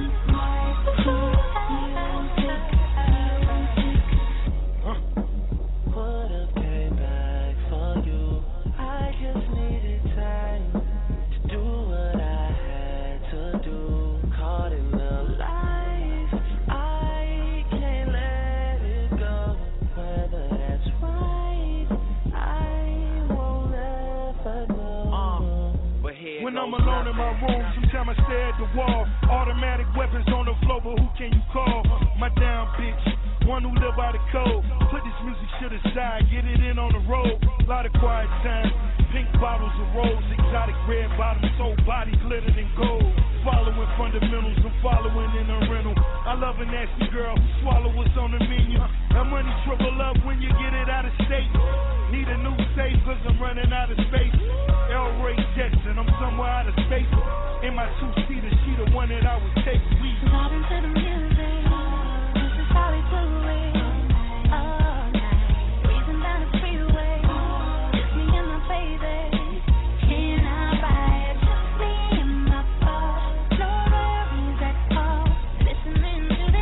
Would've came back for you. I just needed time to do what I had to do. Caught in the life, I can't let it go. Whether that's right, I won't ever know. When I'm alone in my room, sometimes I stare at the wall. Automatic weapons on the floor, but who can you call? My down bitch, one who live by the code. Put this music shit aside, get it in on the road. Lot of quiet time, pink bottles of rose, exotic red bottoms, whole body glittered in gold. Following fundamentals, I'm following in a rental. I love a nasty girl who swallow what's on the menu. That money triple up when you get it out of state. Need a new safe cause I'm running out of space. L. Ray Jetson, I'm somewhere out of space. In my two-seater, she the one that I would take. We driving to the music, this is how we do it. All night, breezing down the freeway, just me and my baby. Can I buy it? Just me and my car, no worries at all. Listening to the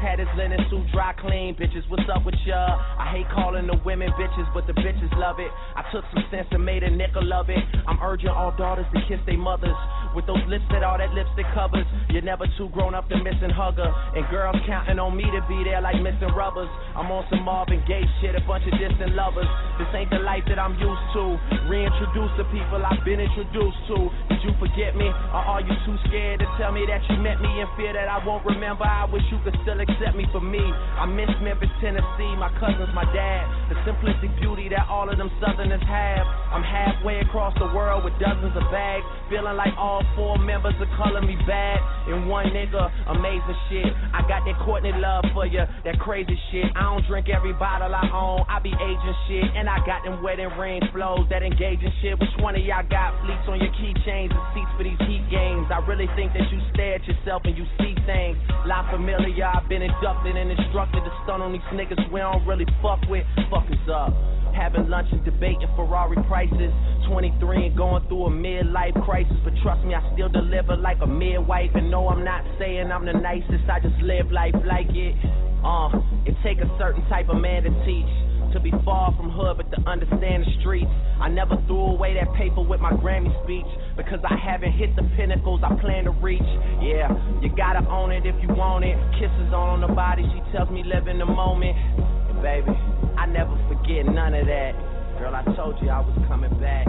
had his linen suit dry clean. Bitches, what's up with ya? I hate calling the women bitches, but the bitches love it. I took some sense and made a nickel of it. I'm urging all daughters to kiss their mothers with those lips that all that lipstick covers. You're never too grown up to miss and hugger. And girls counting on me to be there like missing rubbers. I'm on some Marvin Gaye shit, a bunch of distant lovers. This ain't the life that I'm used to. Reintroduce the people I've been introduced to. Did you forget me? Or are you too scared to tell me that you met me in fear that I won't remember? I wish you could still accept me for me. I miss Memphis, Tennessee, my cousins, my dad. The simplistic beauty that all of them Southerners have. I'm halfway across the world with dozens of bags, feeling like all four members are calling me bad. And one nigga, amazing shit. I got that Courtney love for you, that crazy shit. I don't drink every bottle I own, I be aging shit. And I got them wedding ring flows, that engaging shit. Which one of y'all got fleets on your keychains and seats for these heat games? I really think that you stare at yourself and you see things. La Familia, I've been inducted and instructed to stun on these niggas we don't really fuck with. Fuck us up. Having lunch and debating Ferrari prices. twenty-three and going through a midlife crisis. But trust me, I still deliver like a midwife. And no, I'm not saying I'm the nicest, I just live life like it. Uh, it take a certain type of man to teach, to be far from hood but to understand the streets. I never threw away that paper with my Grammy speech, because I haven't hit the pinnacles I plan to reach. Yeah, you gotta own it if you want it. Kisses on the body, she tells me live in the moment. And baby, I never forget none of that. Girl, I told you I was coming back.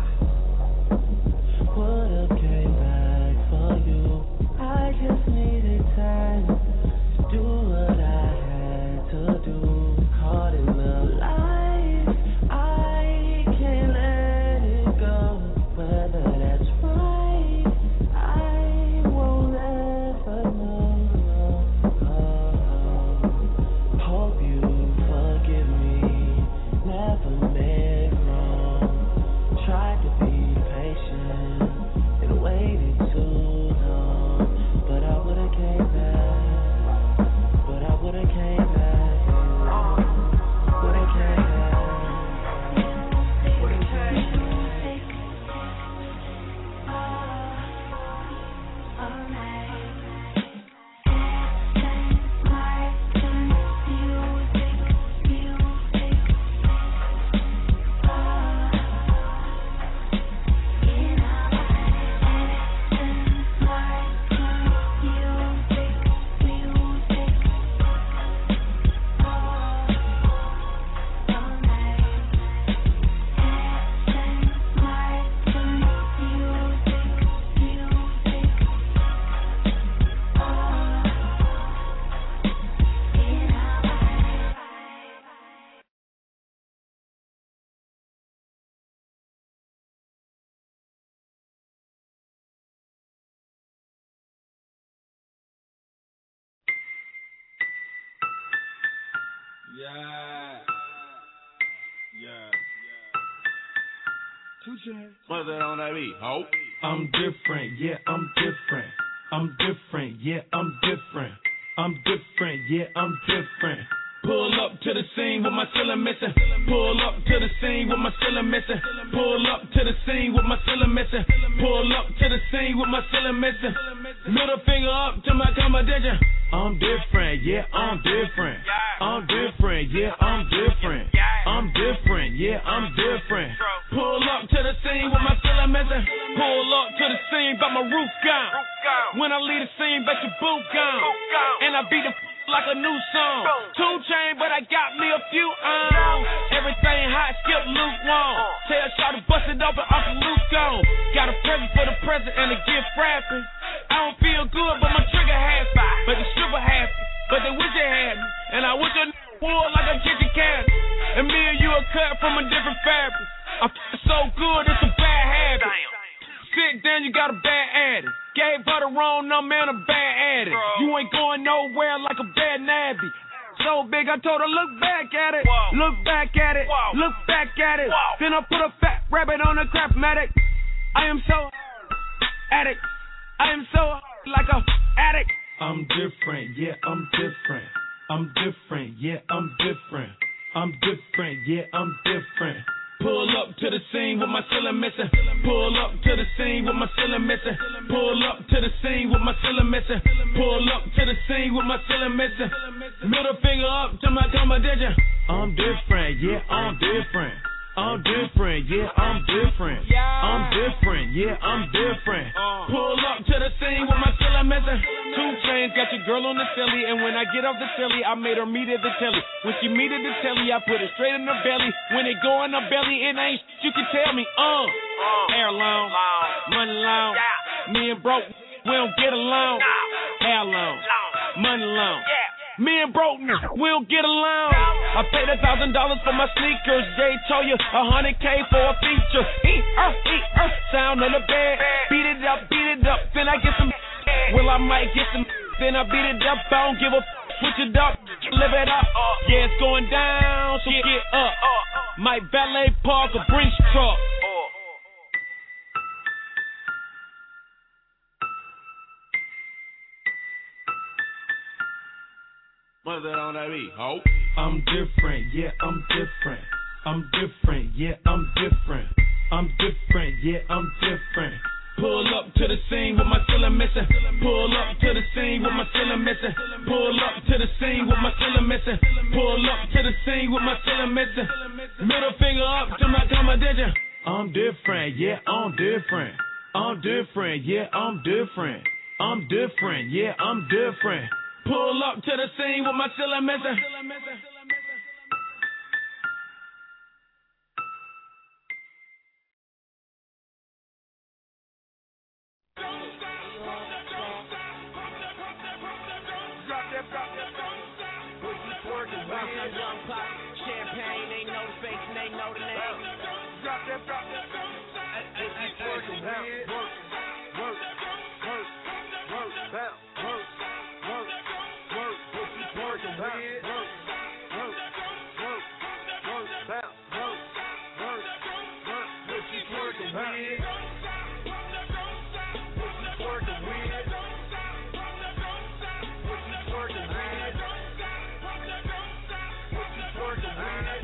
Would've came back for you. I just needed time to do what I had to do. Caught in the light, I can't let it go. Whether that's right, I won't ever know. Oh, hope you forgive me. Never made wrong. Tried to be patient and waited too long, but I would've came back. But I would've came back. Yeah. Yeah. Two chains. What's that on that beat? Ho. I'm different, yeah, I'm different. I'm different, yeah, I'm different. I'm different, yeah, I'm different. Pull up to the scene with my ceiling missing. Pull up to the scene with my ceiling missing. Pull up to the scene with my ceiling missing. Pull up to the scene with my ceiling missing. Middle finger up to my competition. I'm different, yeah, I'm different. I'm different, yeah, I'm different. I'm different, yeah, I'm different. Pull up to the scene with my ceiling missing. Pull up to the scene, but my roof gone. When I leave the scene, bet your boot gone. And I beat the like a new song. Two chain, but I got me a few on. Everything hot, skip lukewarm. Tell Shaw to bust it open, off the loop gone. Got a present for the present and a gift wrapping. I don't feel good, but my trigger happy. But the stripper happy, but they wish they had me. And I wish a wool like a kitchen cabinet. And me and you are cut from a different fabric. I feel so good, it's a bad habit. Sit down, you got a bad addict. Gave her the wrong number and a bad addict. You ain't going nowhere like a bad nabby. So big, I told her, look back at it. Whoa. Look back at it. Whoa. Look back at it. Whoa. Then I put a fat rabbit on a crapmatic. I am so addict. I am so like a addict. I'm different, yeah, I'm different. I'm different, yeah, I'm different. I'm different, yeah, I'm different. Pull up to the scene with my ceiling missing. Pull up to the scene with my ceiling missing. Pull up to the scene with my ceiling missing. Pull up to the scene with my ceiling missing. Middle finger up to my competition. I'm different, yeah, I'm different. I'm different, yeah, I'm different. I'm different, yeah, I'm different. Pull up to the scene with my ceiling missing. Two Chainz got your girl on the telly, and when I get off the telly, I made her meet at the telly. When she meet at the telly, I put it straight in her belly. When it go in her belly, it ain't shit you can tell me. Uh, hair long, money long. Me and broke, we don't get along. Hair long, money long. Me and broke, we don't get along. I paid a thousand dollars for my sneakers. Jay told you a hundred K for a feature. Eat, uh, eat, uh, sound on the bed. Beat it up, beat it up, then I get some. Well, I might get some, then I beat it up. I don't give a f. Switch it up, live it up. Yeah, it's going down, so get up. My valet park a Brinks truck. What's that on that beat, ho? I'm different, yeah, I'm different. I'm different, yeah, I'm different. I'm different, yeah, I'm different. Pull up to the scene with my ceiling missing. Pull up to the scene with my ceiling missing. Pull up to the scene with my ceiling missing. Pull up to the scene with my ceiling missing. Middle finger up to my competition. I'm different, yeah, I'm different. I'm different, yeah, I'm different. I'm different, yeah, I'm different. Pull up to the scene with my ceiling missing. Champagne, they know the face and they know the name. Drop that, drop that, work, work, work, work, work, work, work, work, work, work, what you twerking with? Work, work, work, work, work, work, work, work, what you twerking with? What you twerking with? What you twerking with? What you twerking with?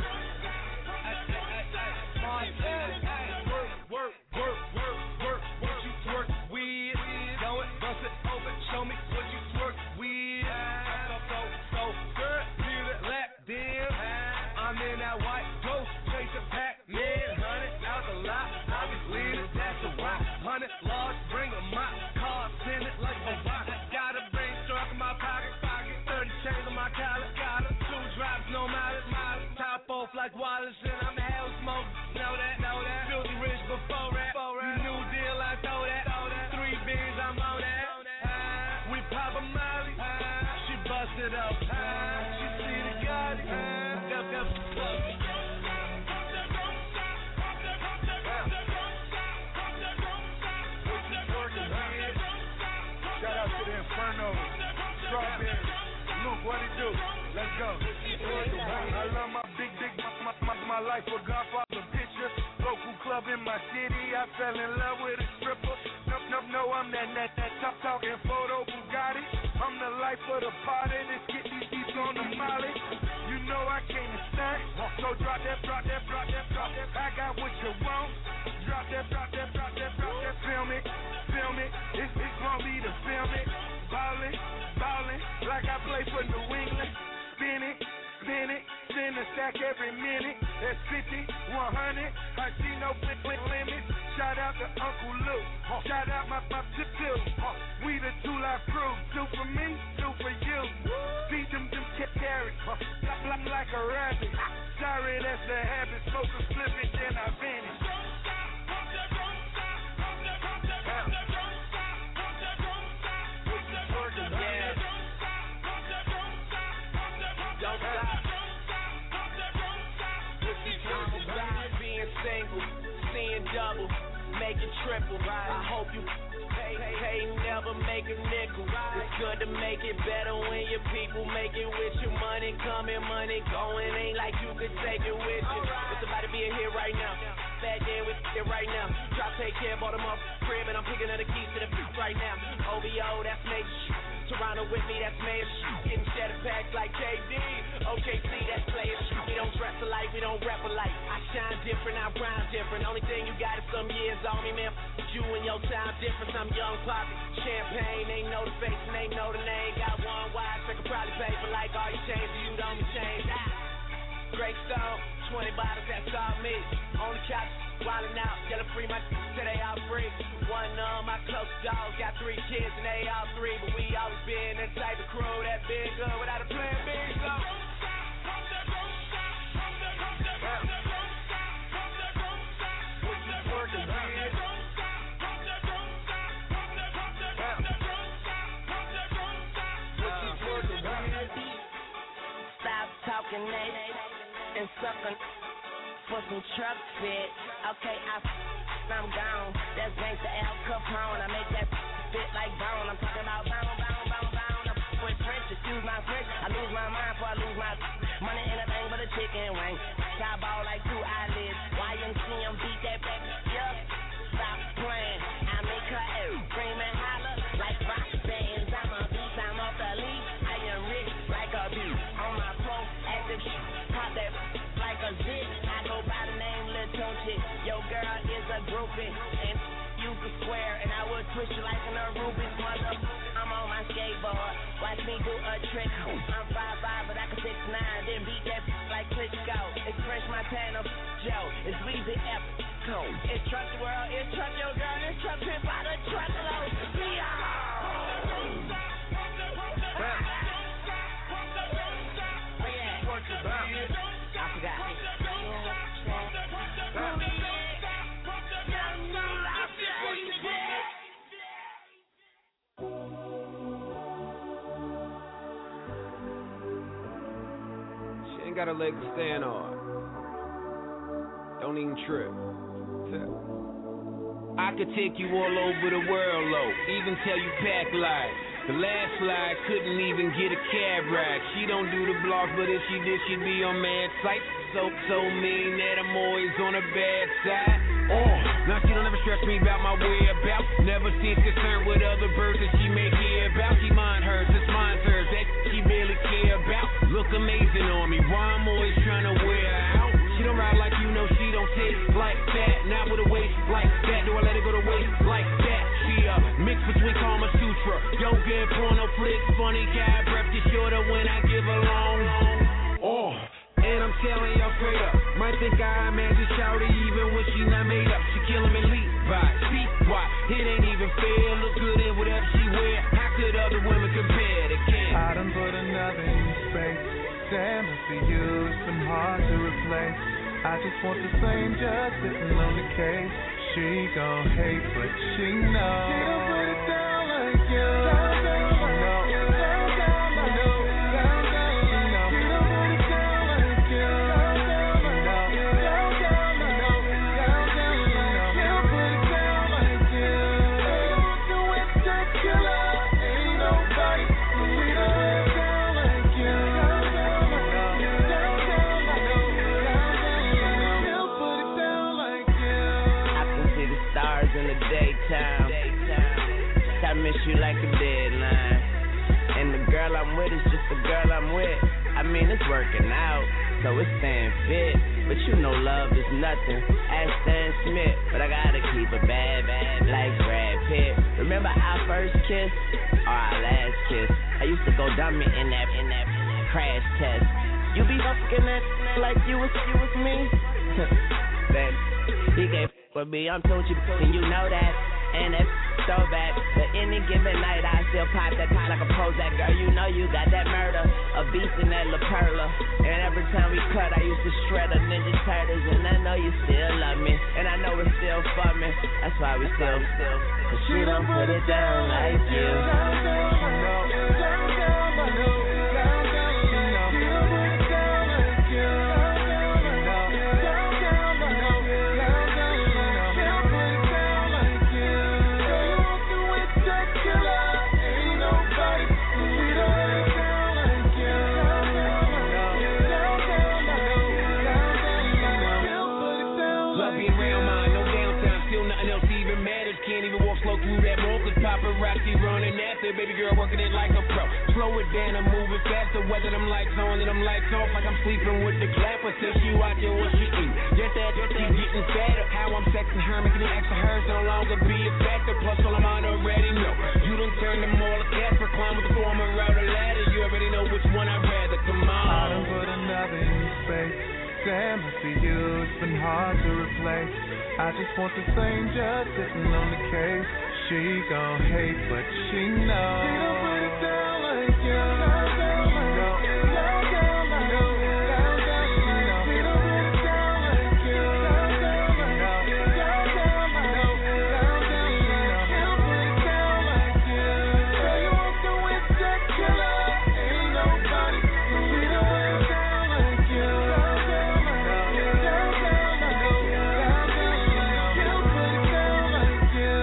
Work, work, work, work, what you twerk with? Go it, bust it open, show me what you twerk with. So, so, so, good, feel it, lap dance. I'm in that white ghost, chase a Pac-Man. Hundred out the lot, I be leaning, that's a rock. Hundred large, bring a mop, car, send it like a rock. Got a brain struck in my pocket, pocket, thirty chains on my collar, collar. Two drops, no mileage, mileage. Top off like Wallace, and I'm hell smoke. Know that, know that. Filthy rich before rap. New deal, I throw that. Three beans, I'm on that. We pop a molly. She busted up. She see the Gotti. Def, def, def. Shout out to the Inferno, Strawberry, Luke, what it do? Let's go. I love my big, big, my, my, my life a Godfather picture. Local club in my city, I fell in love with a stripper. No, no, no, I'm that, that, that top talking photo Bugatti. I'm the life of the party, let's get these beats on the molly. You know I came to stunt, so drop that, drop that, drop that, drop that. I got what you want. Drop that, drop that, drop that, drop that. Film it, film it. It's, it's gonna be the film it. Ballin', ballin', like I play for New England. Spin it, spin it, spin a stack every minute. That's fifty, one hundred. I see no limit limits. Shout out to Uncle Luke. Shout out my my tip tip. We the two life crew. Two for me, two for you. Feed them them carrots. I'm like a rabbit. Sorry, that's the habit. Smoke a flip it, then I vanish. Yeah. Don't stop. I'm being single, seeing double, making triple. I hope you pay, pay, never make a nickel. It's good to make it better when your people make it with you. Money coming, money going, ain't like you could take it with you. It's about to be a hit right now. Fat Dan with it right now. Drop, take care, bought them off crib, and I'm picking up the keys to the beat right now. O V O, that's major shit. Toronto with me, that's major shit. Getting shadow packs like K D. O K C, that's player shit. We don't dress alike, we don't rap alike. I shine different, I rhyme different. Only thing you got is some years on me, man. You and your time different. I'm young poppy, champagne. They know the face and they know the name. Got one wide, so could probably pay for like all you change, so you don't be changed. Ah. Great Stone, twenty bottles, that's all me. On the couch, wildin' out, yelling free, my till they all free. One of my close dogs got three kids and they all three, but we always been that type of crew that been good without a plan B. So. Stop talking that and suckin' for some truck fit. Okay, I I'm gone. That's gangsta Al Capone. I make that fit like bone. I'm talking about bone, bone, bone, bone. I'm with French, excuse my French. I lose my mind before I lose my money in a thing but a chicken wing. I ball like two eyelids. Y M C M beat that back. Yup. Stop playing. I make her scream and holler like rock bands. I'm a beast. I'm off the lead. I am rich like a bee. On my phone, active shit. Pop that like a zit. I go by the name Lil Tunchi. Your girl is a groupie. And you can swear. And I would twist you like an Rubik's mother. I'm on my skateboard. Watch me do a trick. I'm five five, but I can six nine. Then beat that like Klitschko. It's French Montana, Joe. It's Weezy F. Code. It's Truck the World. It's Truck Your Girl. It's Truck Pimp by the Truckload. Yeah. I forgot. She ain't got a leg to stand on. Don't even trip. I could take you all over the world, low. Even tell you pack life. The last slide couldn't even get a cab ride. She don't do the blogs, but if she did, she'd be on mad sites. So, so mean that I'm always on her bad side. Oh, now she don't ever stress me about my whereabouts. Never seems concerned with other birds that she may care about. She mind hers, it's mine hers, that she barely care about. Look amazing on me, why I'm always trying to wear her out. She don't ride like you know, she don't taste like that. Not with a waist like that, do I let it go to waste like that? She a mix between Kama Sutra, yoga and porno flicks. Funny guy, breath get shorter when I give her long. Oh, and I'm telling y'all straight up, might think I imagine shouty even when she not made up. She killing me Levi, see why? It ain't even fair. Look good in whatever she wear. How could other women compare to Kim? I done put another in space. Damn it for you, it's been hard to replace. I just want the same, just sitting on the case. She gon' hate, but she knows. She don't put it down like you. Down, down, she knows. Down, down, I know. Down, down, she knows. She don't put it down like you. Down, down, I know. Down, down, I know. Down, down, she knows. She don't put it down like you. They don't do it spectacular. Ain't nobody. She don't put it down like you. Down, down, I know. Down, down, I know. Down, down, she knows. She don't put it down like you. See the stars in the daytime. I miss you like a deadline. And the girl I'm with is just the girl I'm with. I mean, it's working out, so it's staying fit. But you know love is nothing. Ask Stan Smith, but I gotta keep it bad, bad, like Brad Pitt. Remember our first kiss? Or our last kiss? I used to go dummy in that, in that crash test. You be fucking that like you was, you was me? Then he gave with me, I'm Tunchi, and you know that. And that's so bad. But any given night, I still pop that pot like a Prozac. Girl, you know you got that murder, a beast in that La Perla. And every time we cut, I used to shred a Ninja Turtles. And I know you still love me, and I know it's still for me. That's why we still, still. Cause she don't put it down like you. Down, down, I know. Down, down, I know. Down, down, she know. She don't put it down like you. Down, down, I know. Down, down, I know. Down, down, she know. She don't put it down like you. They won't do it spectacular. Ain't nobody. She don't put it down like you. Down, down, I know. Down, down, I know. Down, down, she know. She don't put it down like you. Love being around mine, no downtime, still nothing else even matters. Can't even walk slow through that mall, cause paparazzi running after. Baby girl working it like a pro. Slow it down, I'm moving faster. Whether them lights on and them lights off, like I'm sleeping with the clapper. Till she watching what she eat. Yes, that keep getting better. How I'm sexing her, making it extra hers, no longer be a factor. Plus all I'm on already know. You done turned them all to Casper, climb with the former route of ladder. You already know which one I'd rather. Come on. I done put another in your space. Damn, I see you, it's been hard to replace. I just want the same judge sitting on the case. She gon' hate, but she knows. She don't put it down like you. Down, down, she know. Down, down, I know. Down, down, she know. She don't put it down like you. Down, down, I know. Down, down, I know. Down, down, she know. She don't put it down like you. So you want the winter killer? Ain't nobody. She don't put it down like you. Down, down, I know. Down, down, I know. Down, down, she know. She don't put it down like you.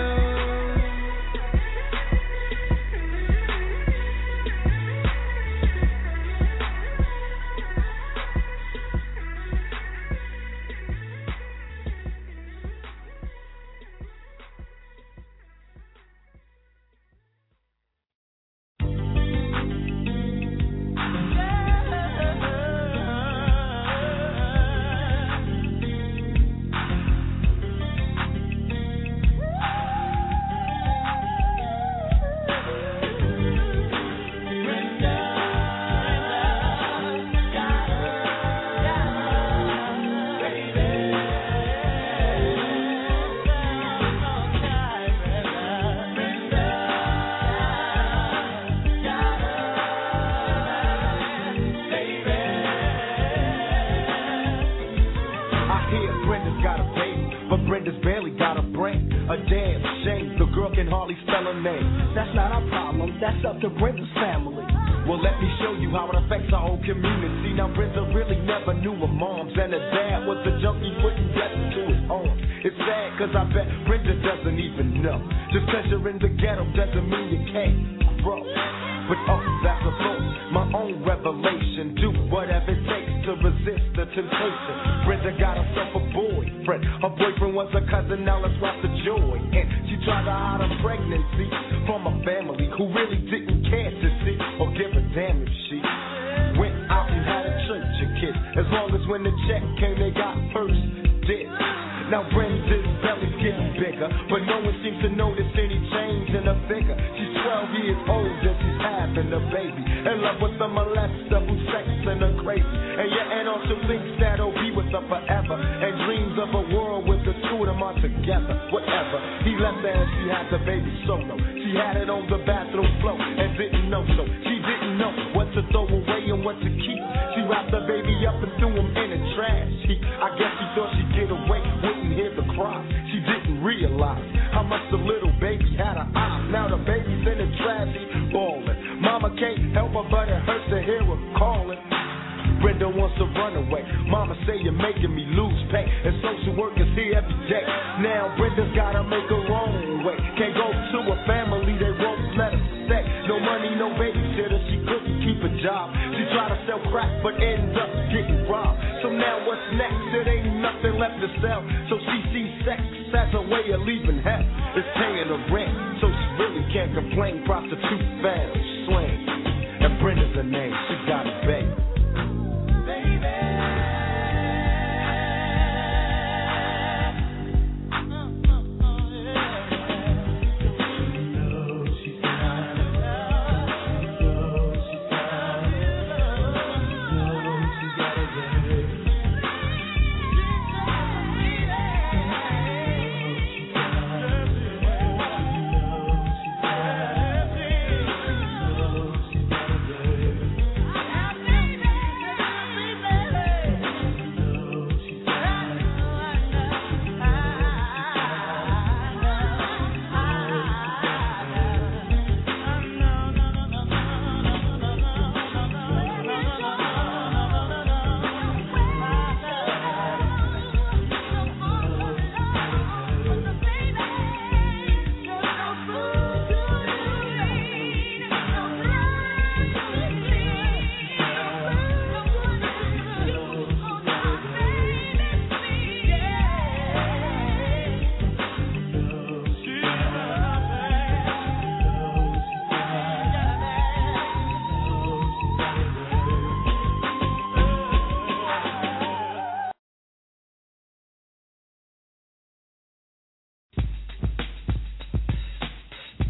Brenda's barely got a brain. A damn shame, the girl can hardly spell her name. That's not our problem, that's up to Brenda's family. Well, let me show you how it affects our whole community. Now, Brenda really never knew her moms, and her dad was a junkie putting death into his arms. It's sad, cause I bet Brenda doesn't even know. Just cause you're in the ghetto doesn't mean you can't grow. But oh, that's a thought, my own revelation. Do whatever it takes to resist the temptation. Brenda got herself a boyfriend. Her boyfriend was a cousin, now let's watch the joy. And she tried to hide her pregnancy from a family who really didn't care to see or give a damn if she went out and had a church of kids. As long as when the check came, they got first dibs. Now Brenda's belly's getting bigger, but no one seems to notice any change in her figure. She's twelve years old and she's having a baby. In love with a molester who's sexing her crazy. And your aunt also thinks that he'll be with her forever, and dreams of a world with the two of them are together. Whatever, he left her and she had the baby solo. She had it on the bathroom floor and didn't know so. She didn't know what to throw away and what to keep. She wrapped the baby up and threw him in the trash heap. I guess she thought she'd get away with hear the cry. She didn't realize how much the little baby had her eyes. Now the baby's in the trash, he's bawling. Mama can't help her, but it hurts to hear her calling. Brenda wants to run away. Mama say you're making me lose pay, and social workers here every day. Now Brenda's gotta make her own way. Can't go to a family, they won't let her stay. No money, no babysitter, she couldn't keep a job. She tried to sell crack, but ends up getting robbed. So now what's next? It ain't nothing left to sell. So she sees sex as a way of leaving hell. It's paying her rent, so she really can't complain. Prostitute found, slang. And Brenda's her name, she got a baby.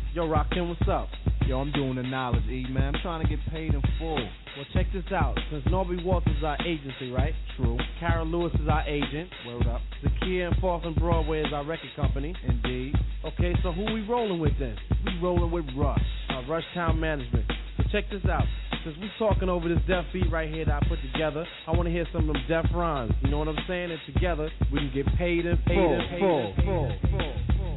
Yo, Rakim, what's up? Yo, I'm doing the knowledge, E, man. I'm trying to get paid in full. Well, check this out. Since Norby Walters is our agency, right? True. Kara Lewis is our agent. Word up. Zakia and Fourth and Broadway is our record company. Indeed. Okay, so who we rolling with then? We rolling with Rush. Uh, Rush Town Management. So check this out. Since we talking over this deaf beat right here that I put together, I want to hear some of them deaf rhymes. You know what I'm saying? And together, we can get paid in full. Full, Paid full, in full, full, full.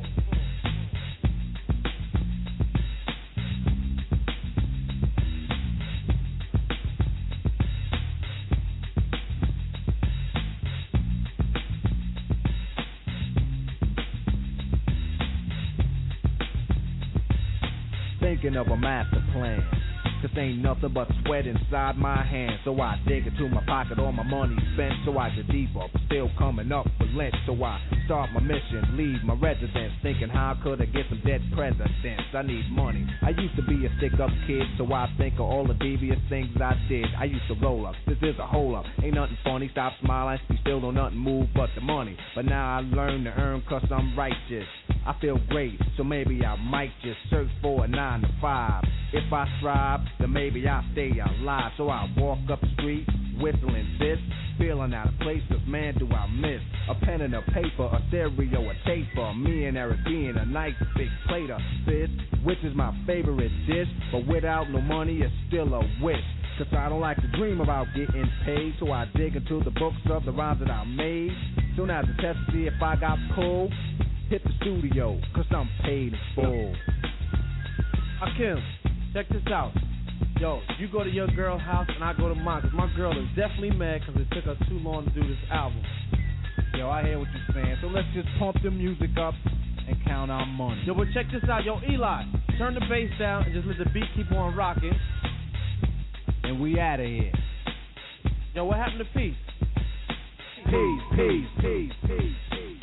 Thinking of a master plan, cause ain't nothing but sweat inside my hands. So I dig into my pocket, all my money spent. So I get deeper, but still coming up with lint. So I start my mission, leave my residence, thinking how could I get some dead presidents. I need money. I used to be a stick-up kid, so I think of all the devious things I did. I used to roll up, this is a hole up. Ain't nothing funny, stop smiling, you still don't nothing move but the money. But now I learn to earn cause I'm righteous. I feel great, so maybe I might just search for a nine to five. If I strive, then maybe I'll stay alive. So I walk up the street, whistling this, feeling out of place, cause man do I miss a pen and a paper, a stereo, a taper. Me and Eric being a nice big plate of fish, which is my favorite dish. But without no money, it's still a wish. Cause I don't like to dream about getting paid, so I dig into the books of the rhymes that I made. Soon as I test to see if I got pulled, hit the studio, cause I'm paid in full. Hakim, check this out. Yo, you go to your girl's house and I go to mine, cause my girl is definitely mad cause it took us too long to do this album. Yo, I hear what you're saying, so let's just pump the music up and count our money. Yo, but check this out. Yo, Eli, turn the bass down and just let the beat keep on rocking. And we out of here. Yo, what happened to Peace? Peace, peace, peace, peace, peace.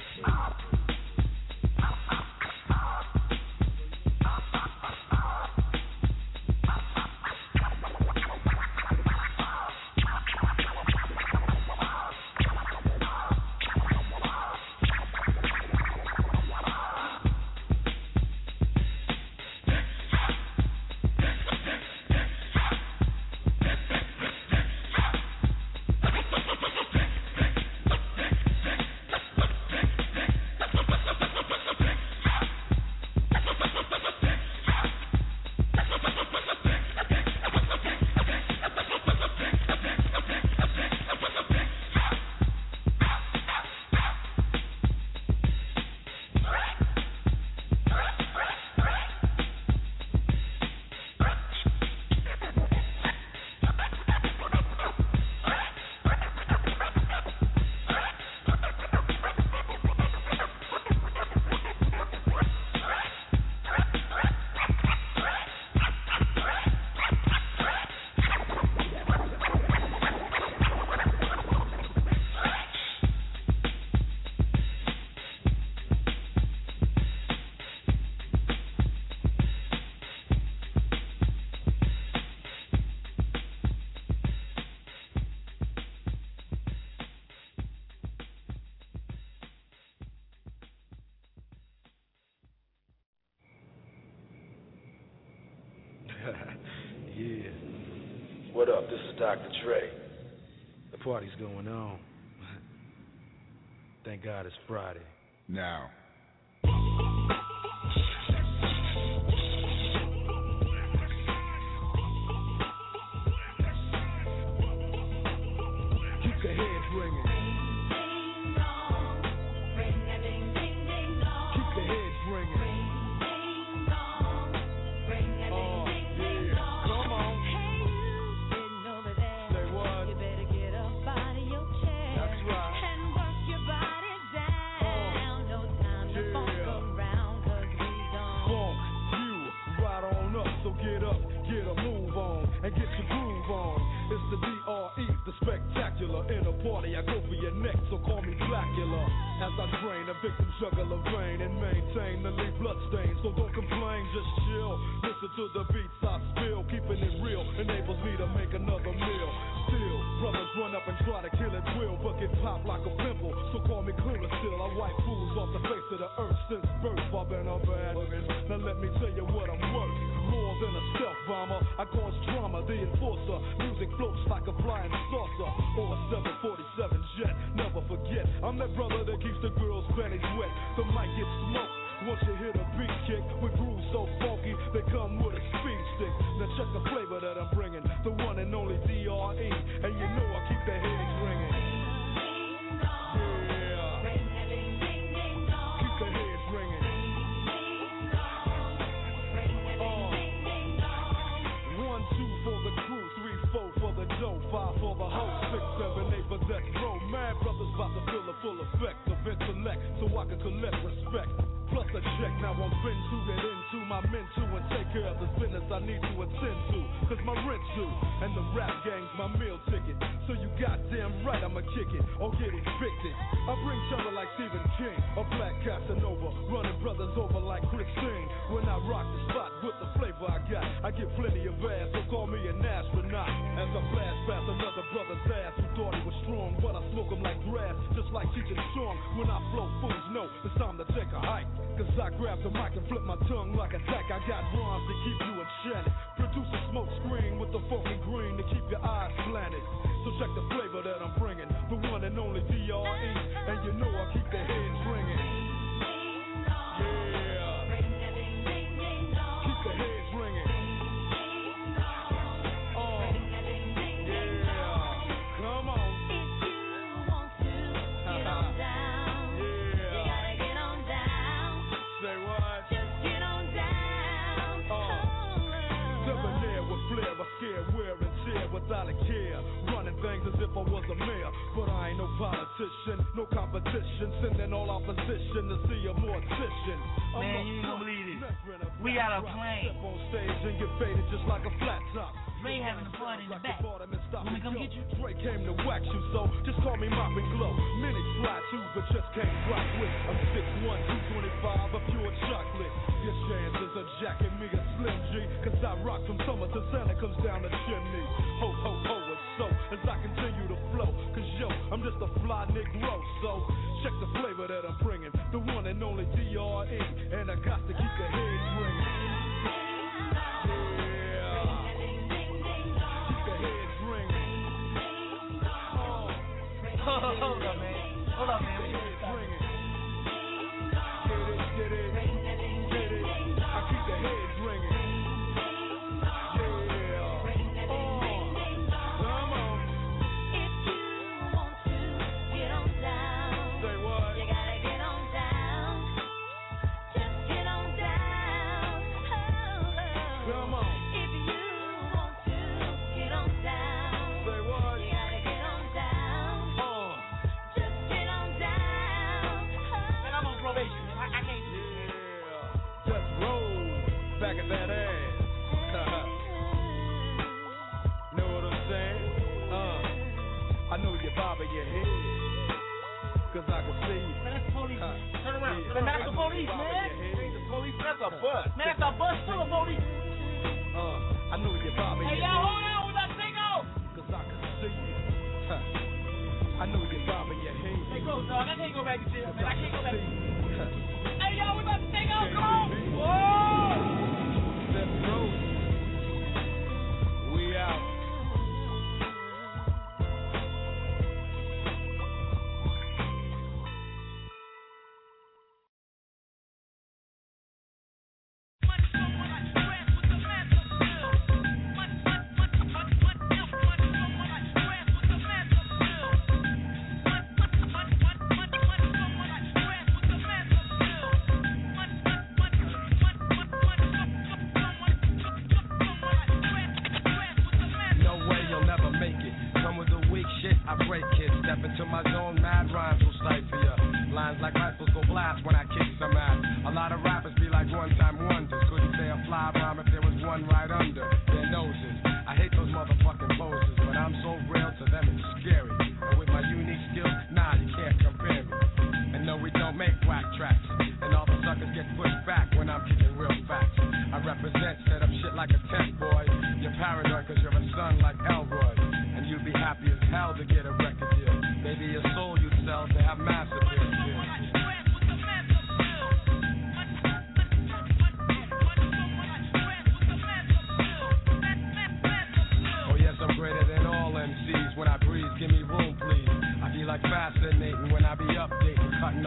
Yeah. What up? This is Doctor Dre. The party's going on. Thank God it's Friday. Now. Keep your head ringing. Keep your head ringing. The D R E, the spectacular. In a party, I go for your neck, so call me Blackula. As I drain a victim juggler vein and maintain the leave bloodstains. So don't complain, just chill. Listen to the beats I spill. Keeping it real enables me to make another meal. Still, brothers run up and try to kill its will, but get popped like a pimple. So call me Clueless still. I wipe fools off the face of the earth since birth. I've been a bad. Now let me tell you what than a stealth bomber. I cause drama, the enforcer. Music floats like a flying saucer or a seven forty-seven jet. Never forget, I'm that brother that keeps the girls' panties wet. The mic gets smoked once you hit a beat kick. With grooves so funky, they come with a speed stick. Now check the flavor that I'm bringing, the one and only D R E, and you know I keep the heads ringing. Five for the whole, six, seven, eight for death row. Mad brothers about to feel the full effect of intellect, so I can collect respect. Plus a check, now I'm fin to get into my men to and take care of the business I need to attend to. Cause my rent's due, and the rap gang's my meal ticket. So you goddamn right I'ma kick it, or get evicted. I bring terror like Stephen King, a black Casanova, running brothers over like Christine. When I rock the spot with the flavor I got, I get plenty of ass, so call me an astronaut. As I blast past another brother's ass who thought he was strong, but I smoke him like grass, just like teaching song. When I flow, fools know it's time to take a hike. Cause I grab the mic and flip my tongue like a tack. I got rhymes to keep you enchanted. Produce a smoke screen with the funky green to keep your eyes slanted. So check the flavor that I'm bringing, the one and only D R E, and you know I keep the heads ringing. Yeah, keep the heads ringing. Oh, yeah, come on. If you want to get on down, yeah, you gotta get on down. Say what? Just get on down. Oh, debonair with flair, I scare, wear and tear without a care. Running things as if I was a mayor, but I ain't no politician, no competition. Sending all opposition to see a mortician. Man, you ain't gonna believe this. We got a plane. Step on stage and get faded just like a flat top. Ray having a party in the back. Want me to come get you? Dre came to wax you, so just call me Mop and Glow. Many fly too, but just can't rock with. I'm six one, two twenty-five, a pure chocolate. Your chances of jacking me a Slim G, cause I rock from summer to Santa comes down the chimney. Ho, ho, ho, it's so, as I continue to flow. Cause yo, I'm just a fly Negro, so check the flavor that I'm bringing, the one and only D R E, and I got to keep the heads ringing. Hold up, man. Hold up, man. We Get it, get it, get it. I keep the heads ringing. Yeah. Oh, come on. If you want to get on down, say what? You gotta get on down. Just get on down. Oh, oh. Come on. If you want to get on down, say what? You gotta get on down. Oh. Just get on down. Oh. Man, I'm on probation, man. I, I can't do this. Yeah. Just roll back at that ass. Know what I'm saying? Uh, I know you're bobbing your head, cause I can see you. Man, that's the police. Uh, Turn around. yeah. Man, that's the police, man. Ain't the police, that's a bus. Man, that's a bus full of police. Uh, I know you're bobbing Hey, your y'all, head. hold on. We about to take off. Cause I can see you. Huh. I know you're bobbing your head. Hey, go, dog. I can't go back to jail, man. I can't go back to jail. Huh. Hey, y'all, we about to take off. Come on. Whoa. Let's roll. We out.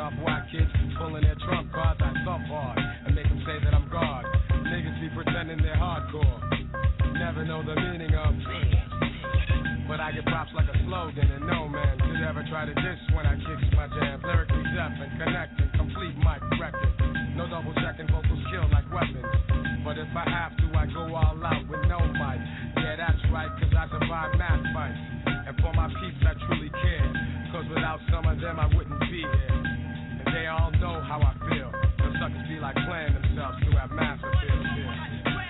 off white kids, pulling their trump cards, I thump hard and make them say that I'm God. Niggas be pretending they're hardcore, never know the meaning of. But I get props like a slogan, and no man could ever try to diss when I kicks my jams. Lyrically deaf and connecting, complete mic record. No double checking, vocals kill like weapons. But if I have to, I go all out with no mic. Yeah, that's right, cause I survive math fights. And for my peeps, I truly care. Cause without some of them, I wouldn't be here. And they all know how I feel. The suckers be like playing themselves to have massive feels. Yeah.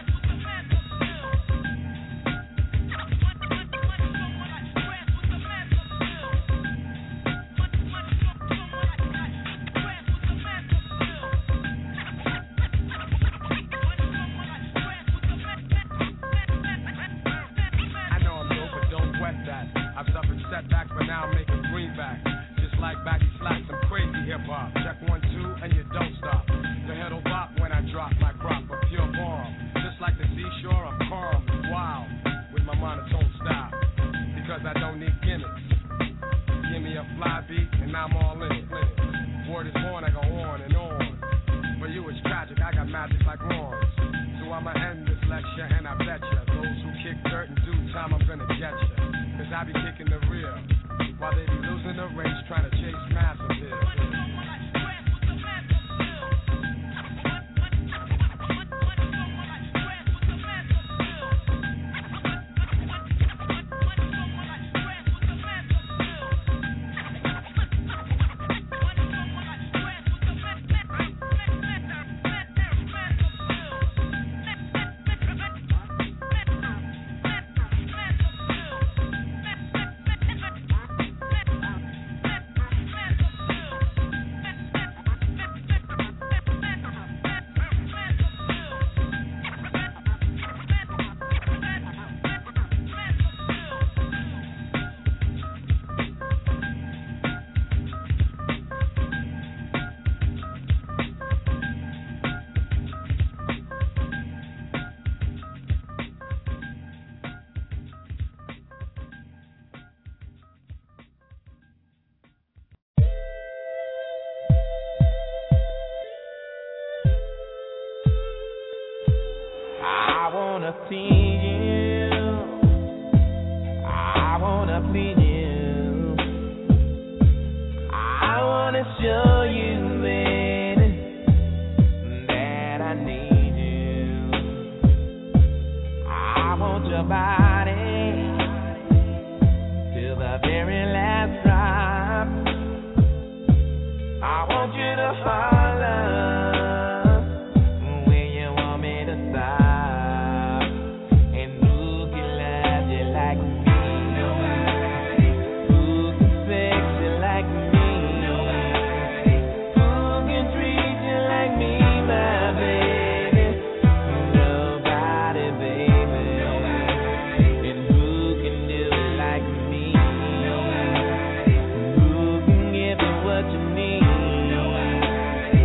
Setback, but now I'm making greenback. Just like baggy slacks, I'm crazy hip-hop. Check one, two, and you don't stop. The head'll bop when I drop my crop, a pure bomb. Just like the seashore, I'm calm and wild with my monotone style. Because I don't need gimmicks. Give me a fly beat, and I'm all in it. Word is born, I go on and on. For you it's tragic, I got magic like horns. So I'ma end this lecture, and I bet ya those who kick dirt in due time, I'm gonna get ya. Cause I be kicking the rear, while they be losing the race trying to chase massive hits. What you need.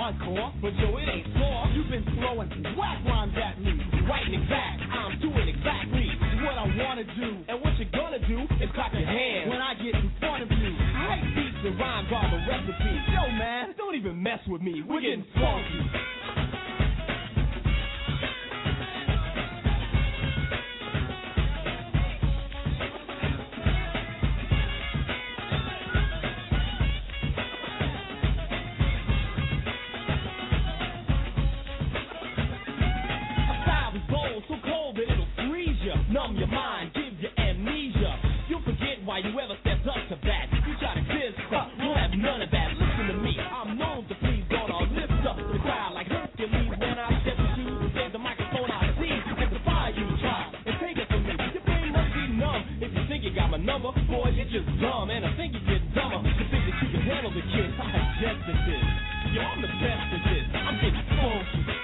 hardcore, but yo, it ain't soft. You've been throwing whack rhymes at me, right and exact. I'm doing exactly what I wanna do, and what you're gonna do is clap your hands when I get in front of you. Right beats and rhymes are the recipe. Yo, man, don't even mess with me. We're getting funky. Numb your mind, give you amnesia. You'll forget why you ever stepped up to bat. You try to diss, huh? We'll have none of that. Listen to me, I'm known to please God. I'll lift up the crowd like Hercules when I step into the stage. The microphone I see, it's the fire you try and take it from me. Your brain must be numb. If you think you got my number, boy, you're just dumb. And I think you get dumber. You think that you can handle the kid. I suggest this. Yo, I'm the best at this. I'm getting funky.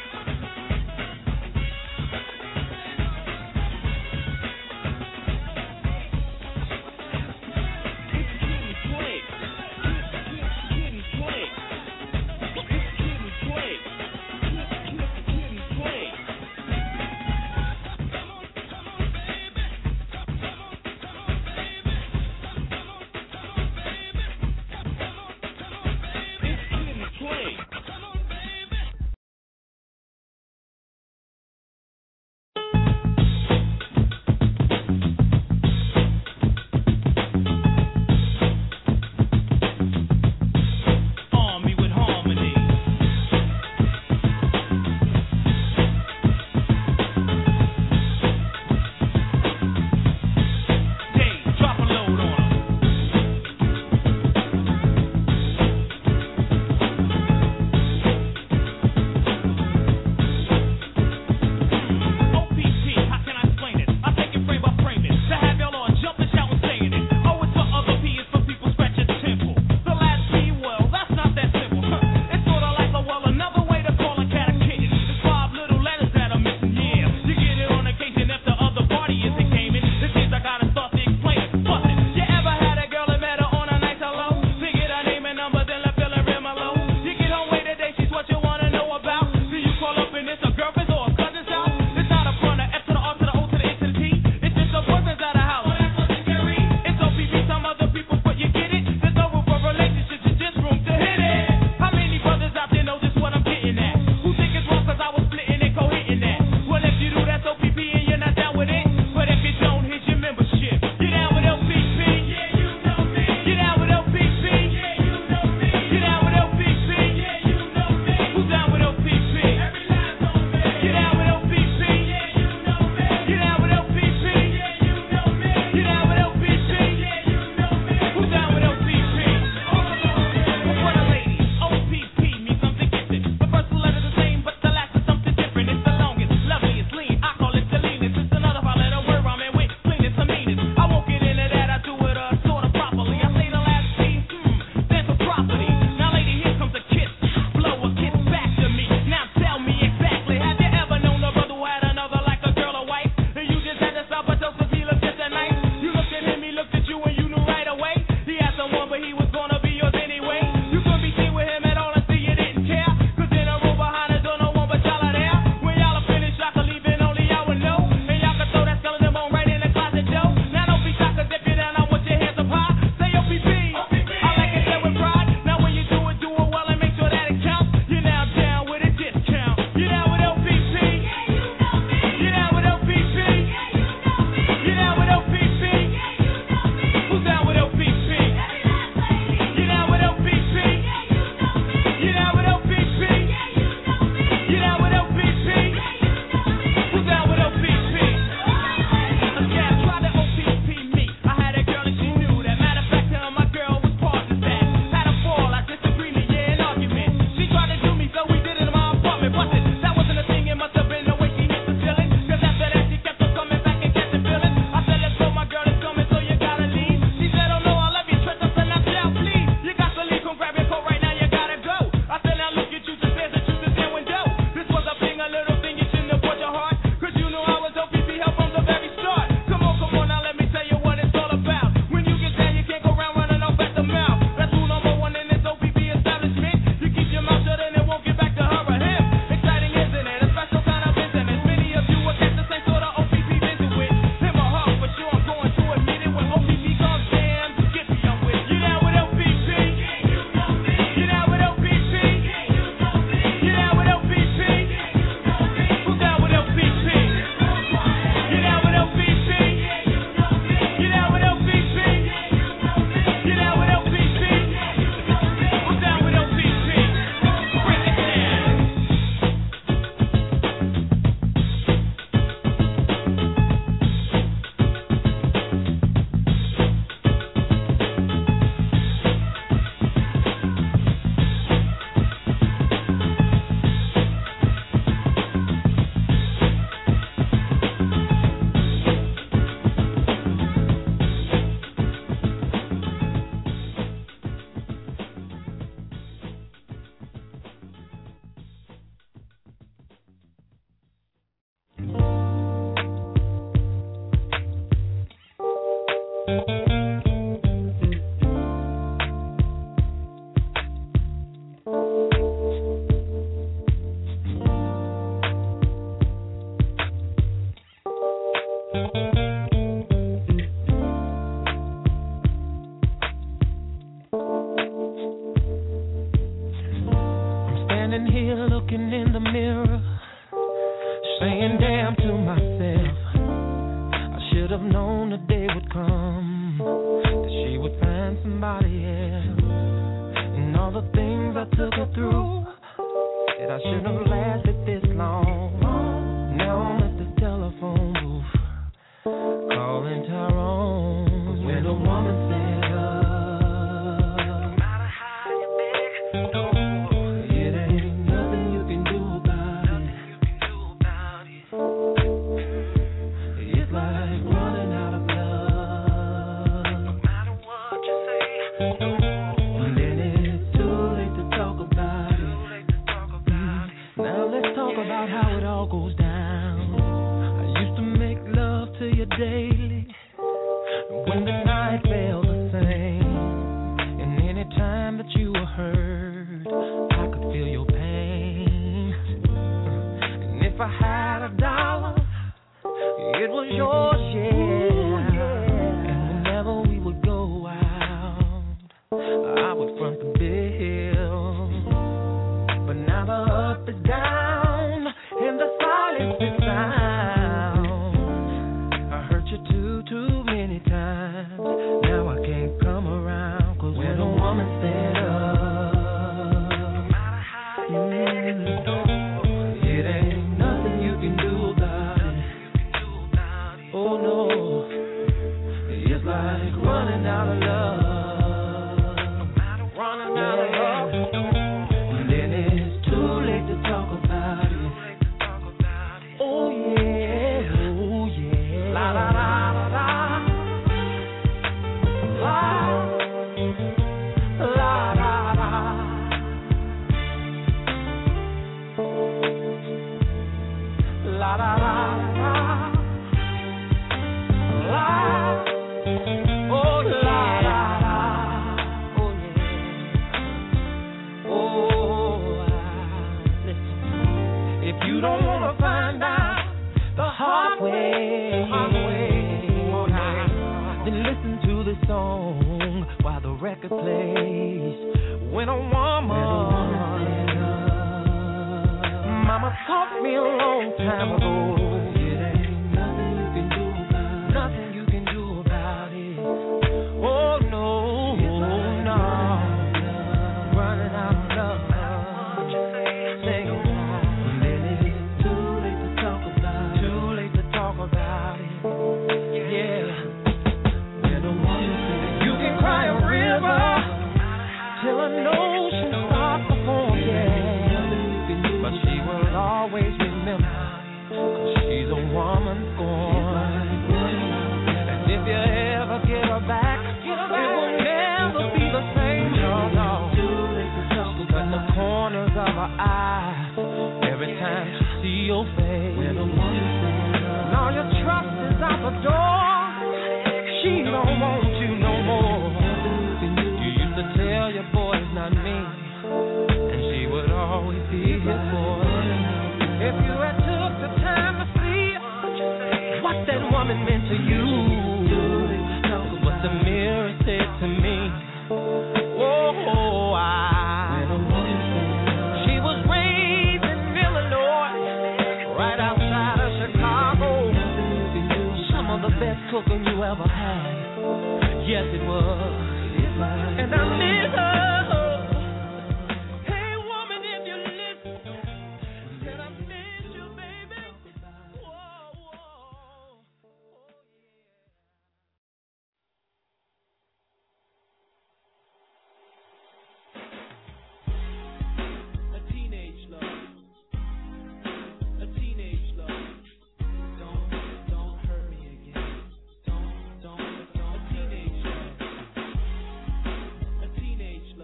Teenage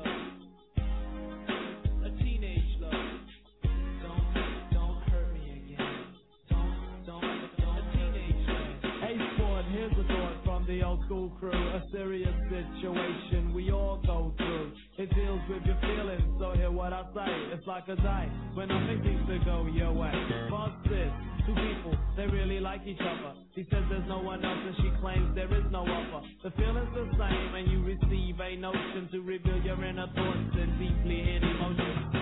situation we all go through. It deals with your feelings, so hear what I say. It's like a day when nothing seems to go your way. Buzz this, two people, they really like each other. He says there's no one else and she claims there is no other. The feeling's the same and you receive a notion to reveal your inner thoughts and deeply hid emotions.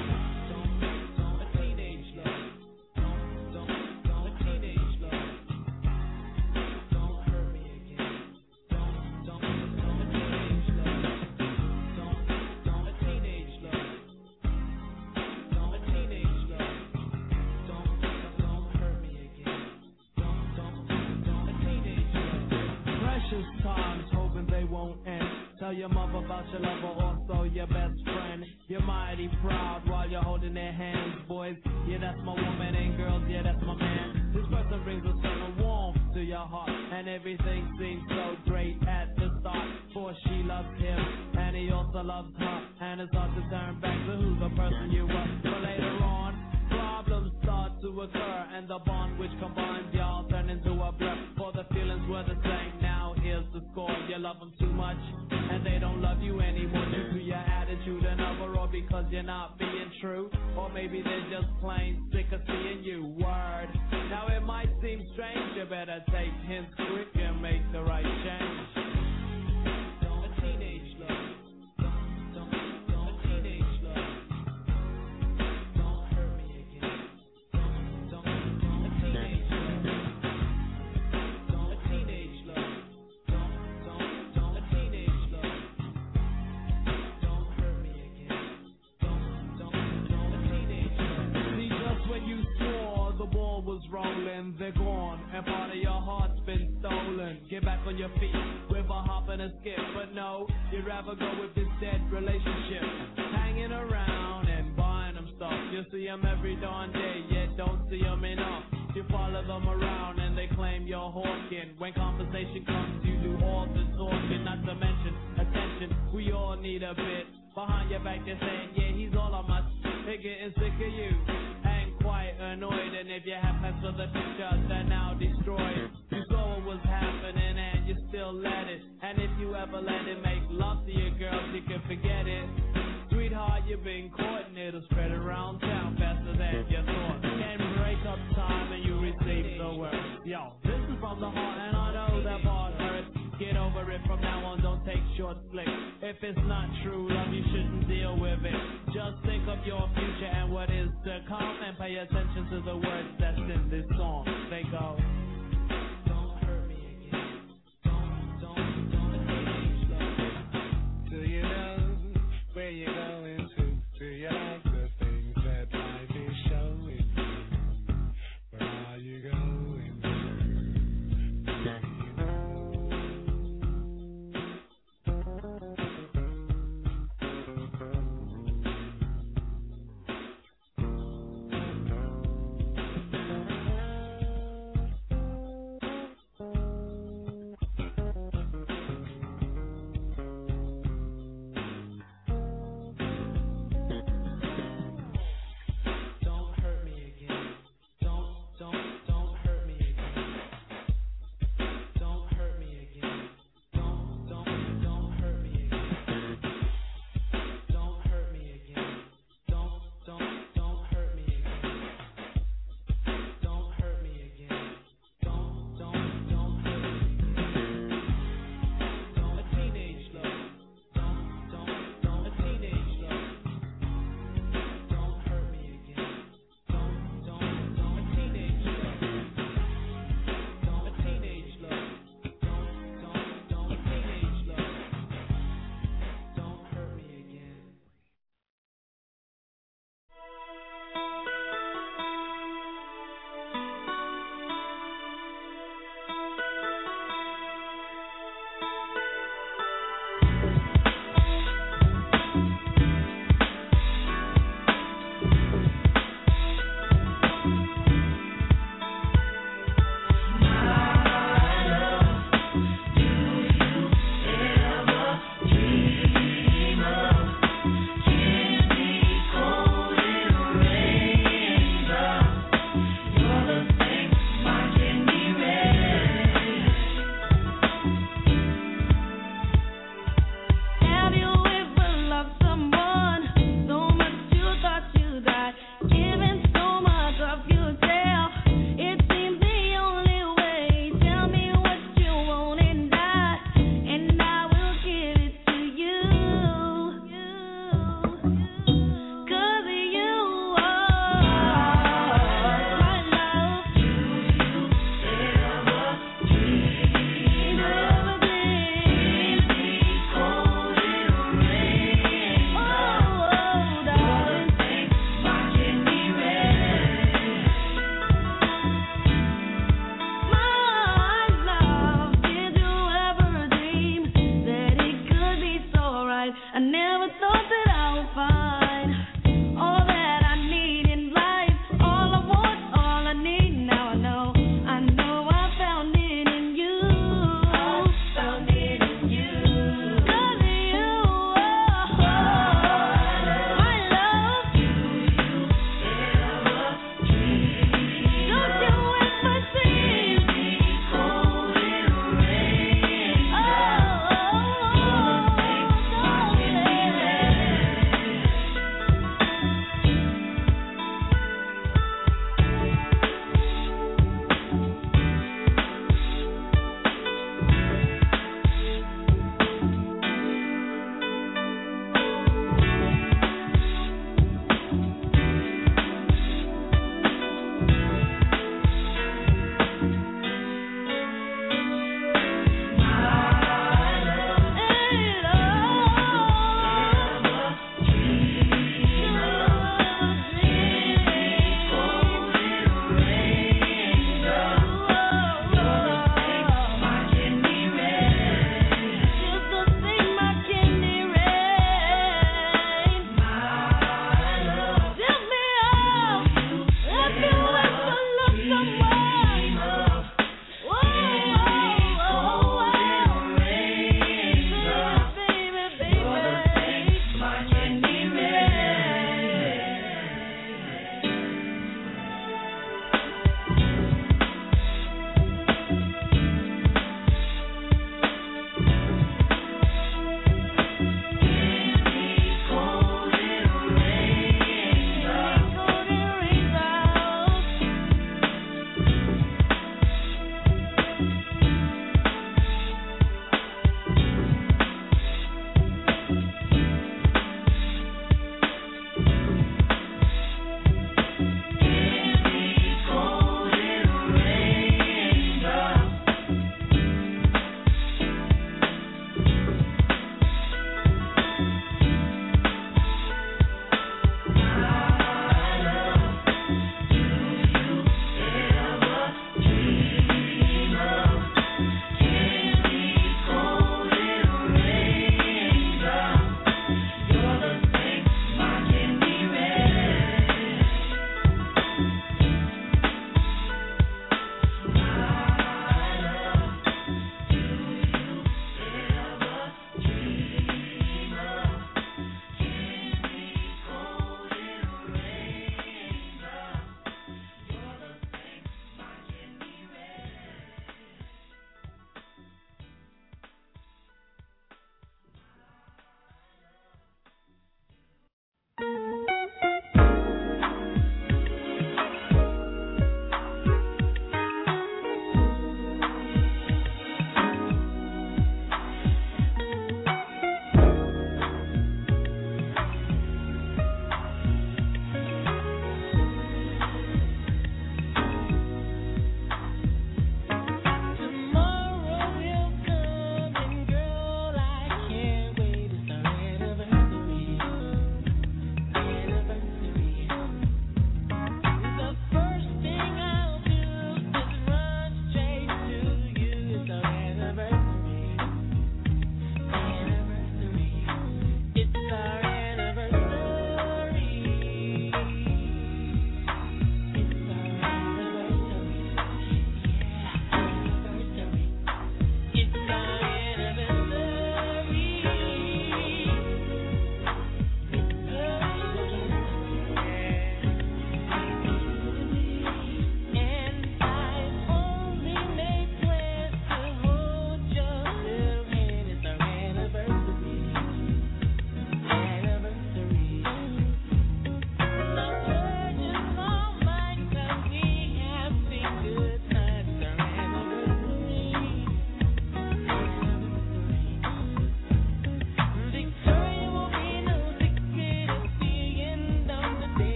Tell your mother about your lover, also your best friend. You're mighty proud while you're holding their hands, boys. Yeah, that's my woman, and girls, yeah, that's my man. This person brings a certain warmth to your heart, and everything seems so great at the start. For she loves him, and he also loves her, and it's hard to turn back to who the person you were. But later on, problems start to occur, and the bond which combines y'all turn into a blur. For the feelings were the same. Now here's the score: you love them too much, and they don't love you anymore due to your attitude and other, or because you're not being true, or maybe they're just plain sick of seeing you. Word. Now it might seem strange, you better take hints quick and make the right change. A teenage love. Was rolling, they're gone, and part of your heart's been stolen. Get back on your feet with a hop and a skip, but no, you'd rather go with this dead relationship. Hanging around and buying them stuff, you see them every darn day, yet don't see them enough. You follow them around and they claim you're hawking. When conversation comes, you do all the talking, not to mention attention. We all need a bit. Behind your back, they're saying, yeah, he's all on my. They're getting sick of you. Quite annoyed, and if you have plans for the future, they're now destroyed. You saw what was happening and you still let it. And if you ever let it make love to your girls, you can forget it. Sweetheart, you've been caught and it'll spread around town faster than you thought. And break up time and you receive the worst. Yo, this is from the heart and I know that part hurts. Get over it from now on, don't take short flicks. If it's not true love, you shouldn't deal with it. Just think of your future and what is to come, and pay attention to the words that's in this song. They go, don't hurt me again. Don't, don't, don't. Do you know where you're going to? Do you like the things that life is showing you? Where are you going to?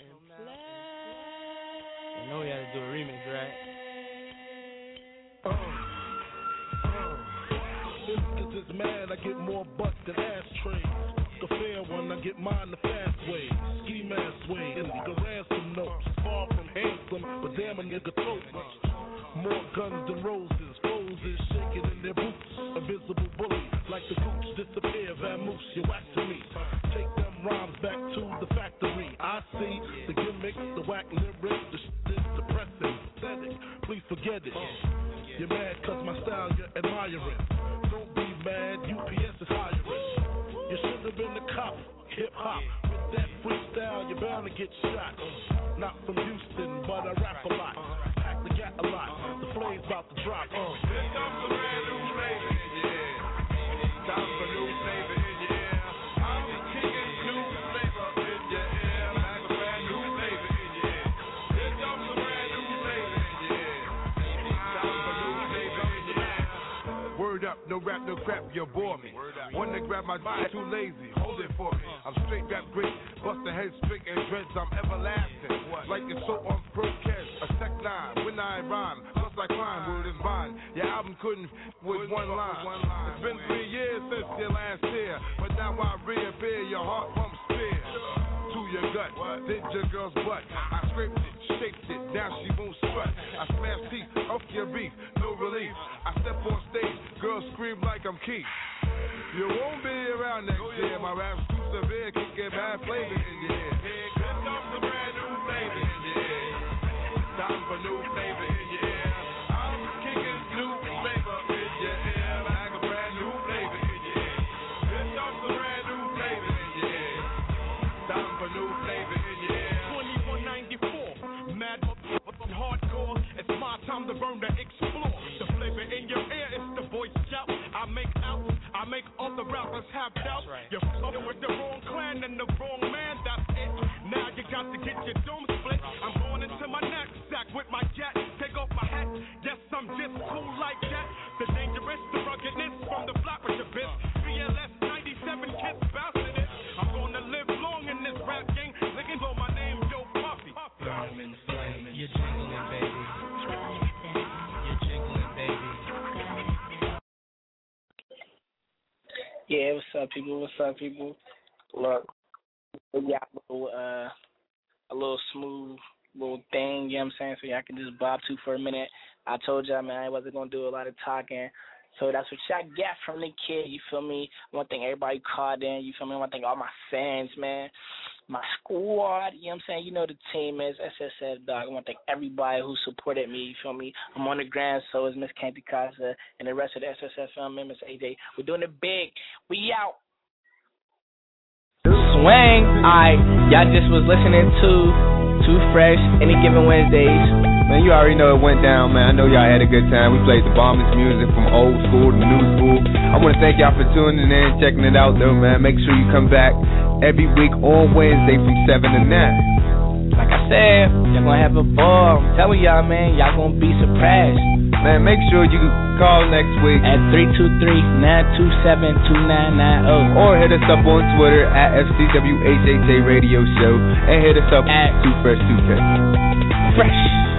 I know we had to do a remix, right? Uh, uh, this is this man, I get more butts than ashtrays. The fair one, I get mine the fast way. Ski mask way, illegal ransom notes. Far from handsome, but damn a nigga throat. More guns than roses, foes is shaking in their boots. Invisible bully, like the gooch disappear, vamoose, you whack to me. Take them rhymes back to the factory. I see the gimmicks, the whack lyrics, the shit is depressing, pathetic. Please forget it. You're mad cause my style you're admiring. Don't be mad, U P S is hiring. You should have been the cop, hip hop. With that freestyle, you're bound to get shot. Not from Houston, but I rap a lot. Pack the gat a lot. The flame's about to drop. Uh. It's time for brand new flavor, yeah. Time for new flavor, yeah. I'm the king of new flavor in your ear. Like a brand new flavor, yeah. It's time for brand new flavor, yeah. Time for new flavor, yeah. Word up, no rap, no crap, you bore me. One to grab my body, too lazy, hold it for me. I'm straight rap great, bust the head straight and dreads, I'm everlasting. Like it's so on broadcast, a tech nine, when I rhyme, plus I climb, word is mine. Your album couldn't with one line. It's been three years since your last year, but now I reappear, your heart pumps fear. To your gut, did your girl's butt. I scraped it, shaped it, now she won't strut. I smash teeth, off your beef, no relief. I step on stage, girls scream like I'm Keith. You won't be around next year. My rap's too severe, can get bad flavor in your ear. Here comes the brand new flavor in your ear. Time for new flavor in your ear. I'm kicking new flavor in your ear. Like a brand new flavor in your ear. Here comes the brand new flavor in your ear. Time for new flavor in your ear. twenty-one ninety-four, mad motherfucking hardcore. It's my time to burn, to explore. The flavor in your ear is the voice shout. I make out, I make all the rappers have doubt. Right. You're fucking with the wrong clan and the wrong man, that's it. Now you got to get your dome split. I'm going into my knapsack with my jet. Take off my hat, yes, I'm just cool like that. The dangerous, the ruggedness from the flopper to bits. B L S ninety-seven kids bouncing it. I'm gonna live long in this rap game. Looking for my name, Yo Puffy. Diamond flaming, you're jingling, baby. You're jingling, baby. Yeah, what's up, people? What's up, people? Look, we got a little, uh, a little smooth little thing, you know what I'm saying, so y'all can just bob to for a minute. I told y'all, man, I wasn't going to do a lot of talking, so that's what y'all get from the kid, you feel me? I want to thank everybody called in, you feel me? I want to thank all my fans, man, my squad, you know what I'm saying? You know the team is S S F, dog. I want to thank everybody who supported me, you feel me? I'm on the ground, so is Miss Candy Casa and the rest of the S S F family, Miss A J. We're doing it big. We out. Swing. Alright, y'all just was listening to Too Fresh, Any Given Wednesdays. Man, you already know it went down, man. I know y'all had a good time. We played the bombest music from old school to new school. I want to thank y'all for tuning in, checking it out, though, man. Make sure you come back every week on Wednesday from seven to nine. Like I said, y'all gonna have a ball. I'm telling y'all, man, y'all gonna be surprised. Man, make sure you call next week at three two three, nine two seven, two nine nine zero. Or hit us up on Twitter at F C W H H A Radio Show. And hit us up at Too Fresh two K. Fresh.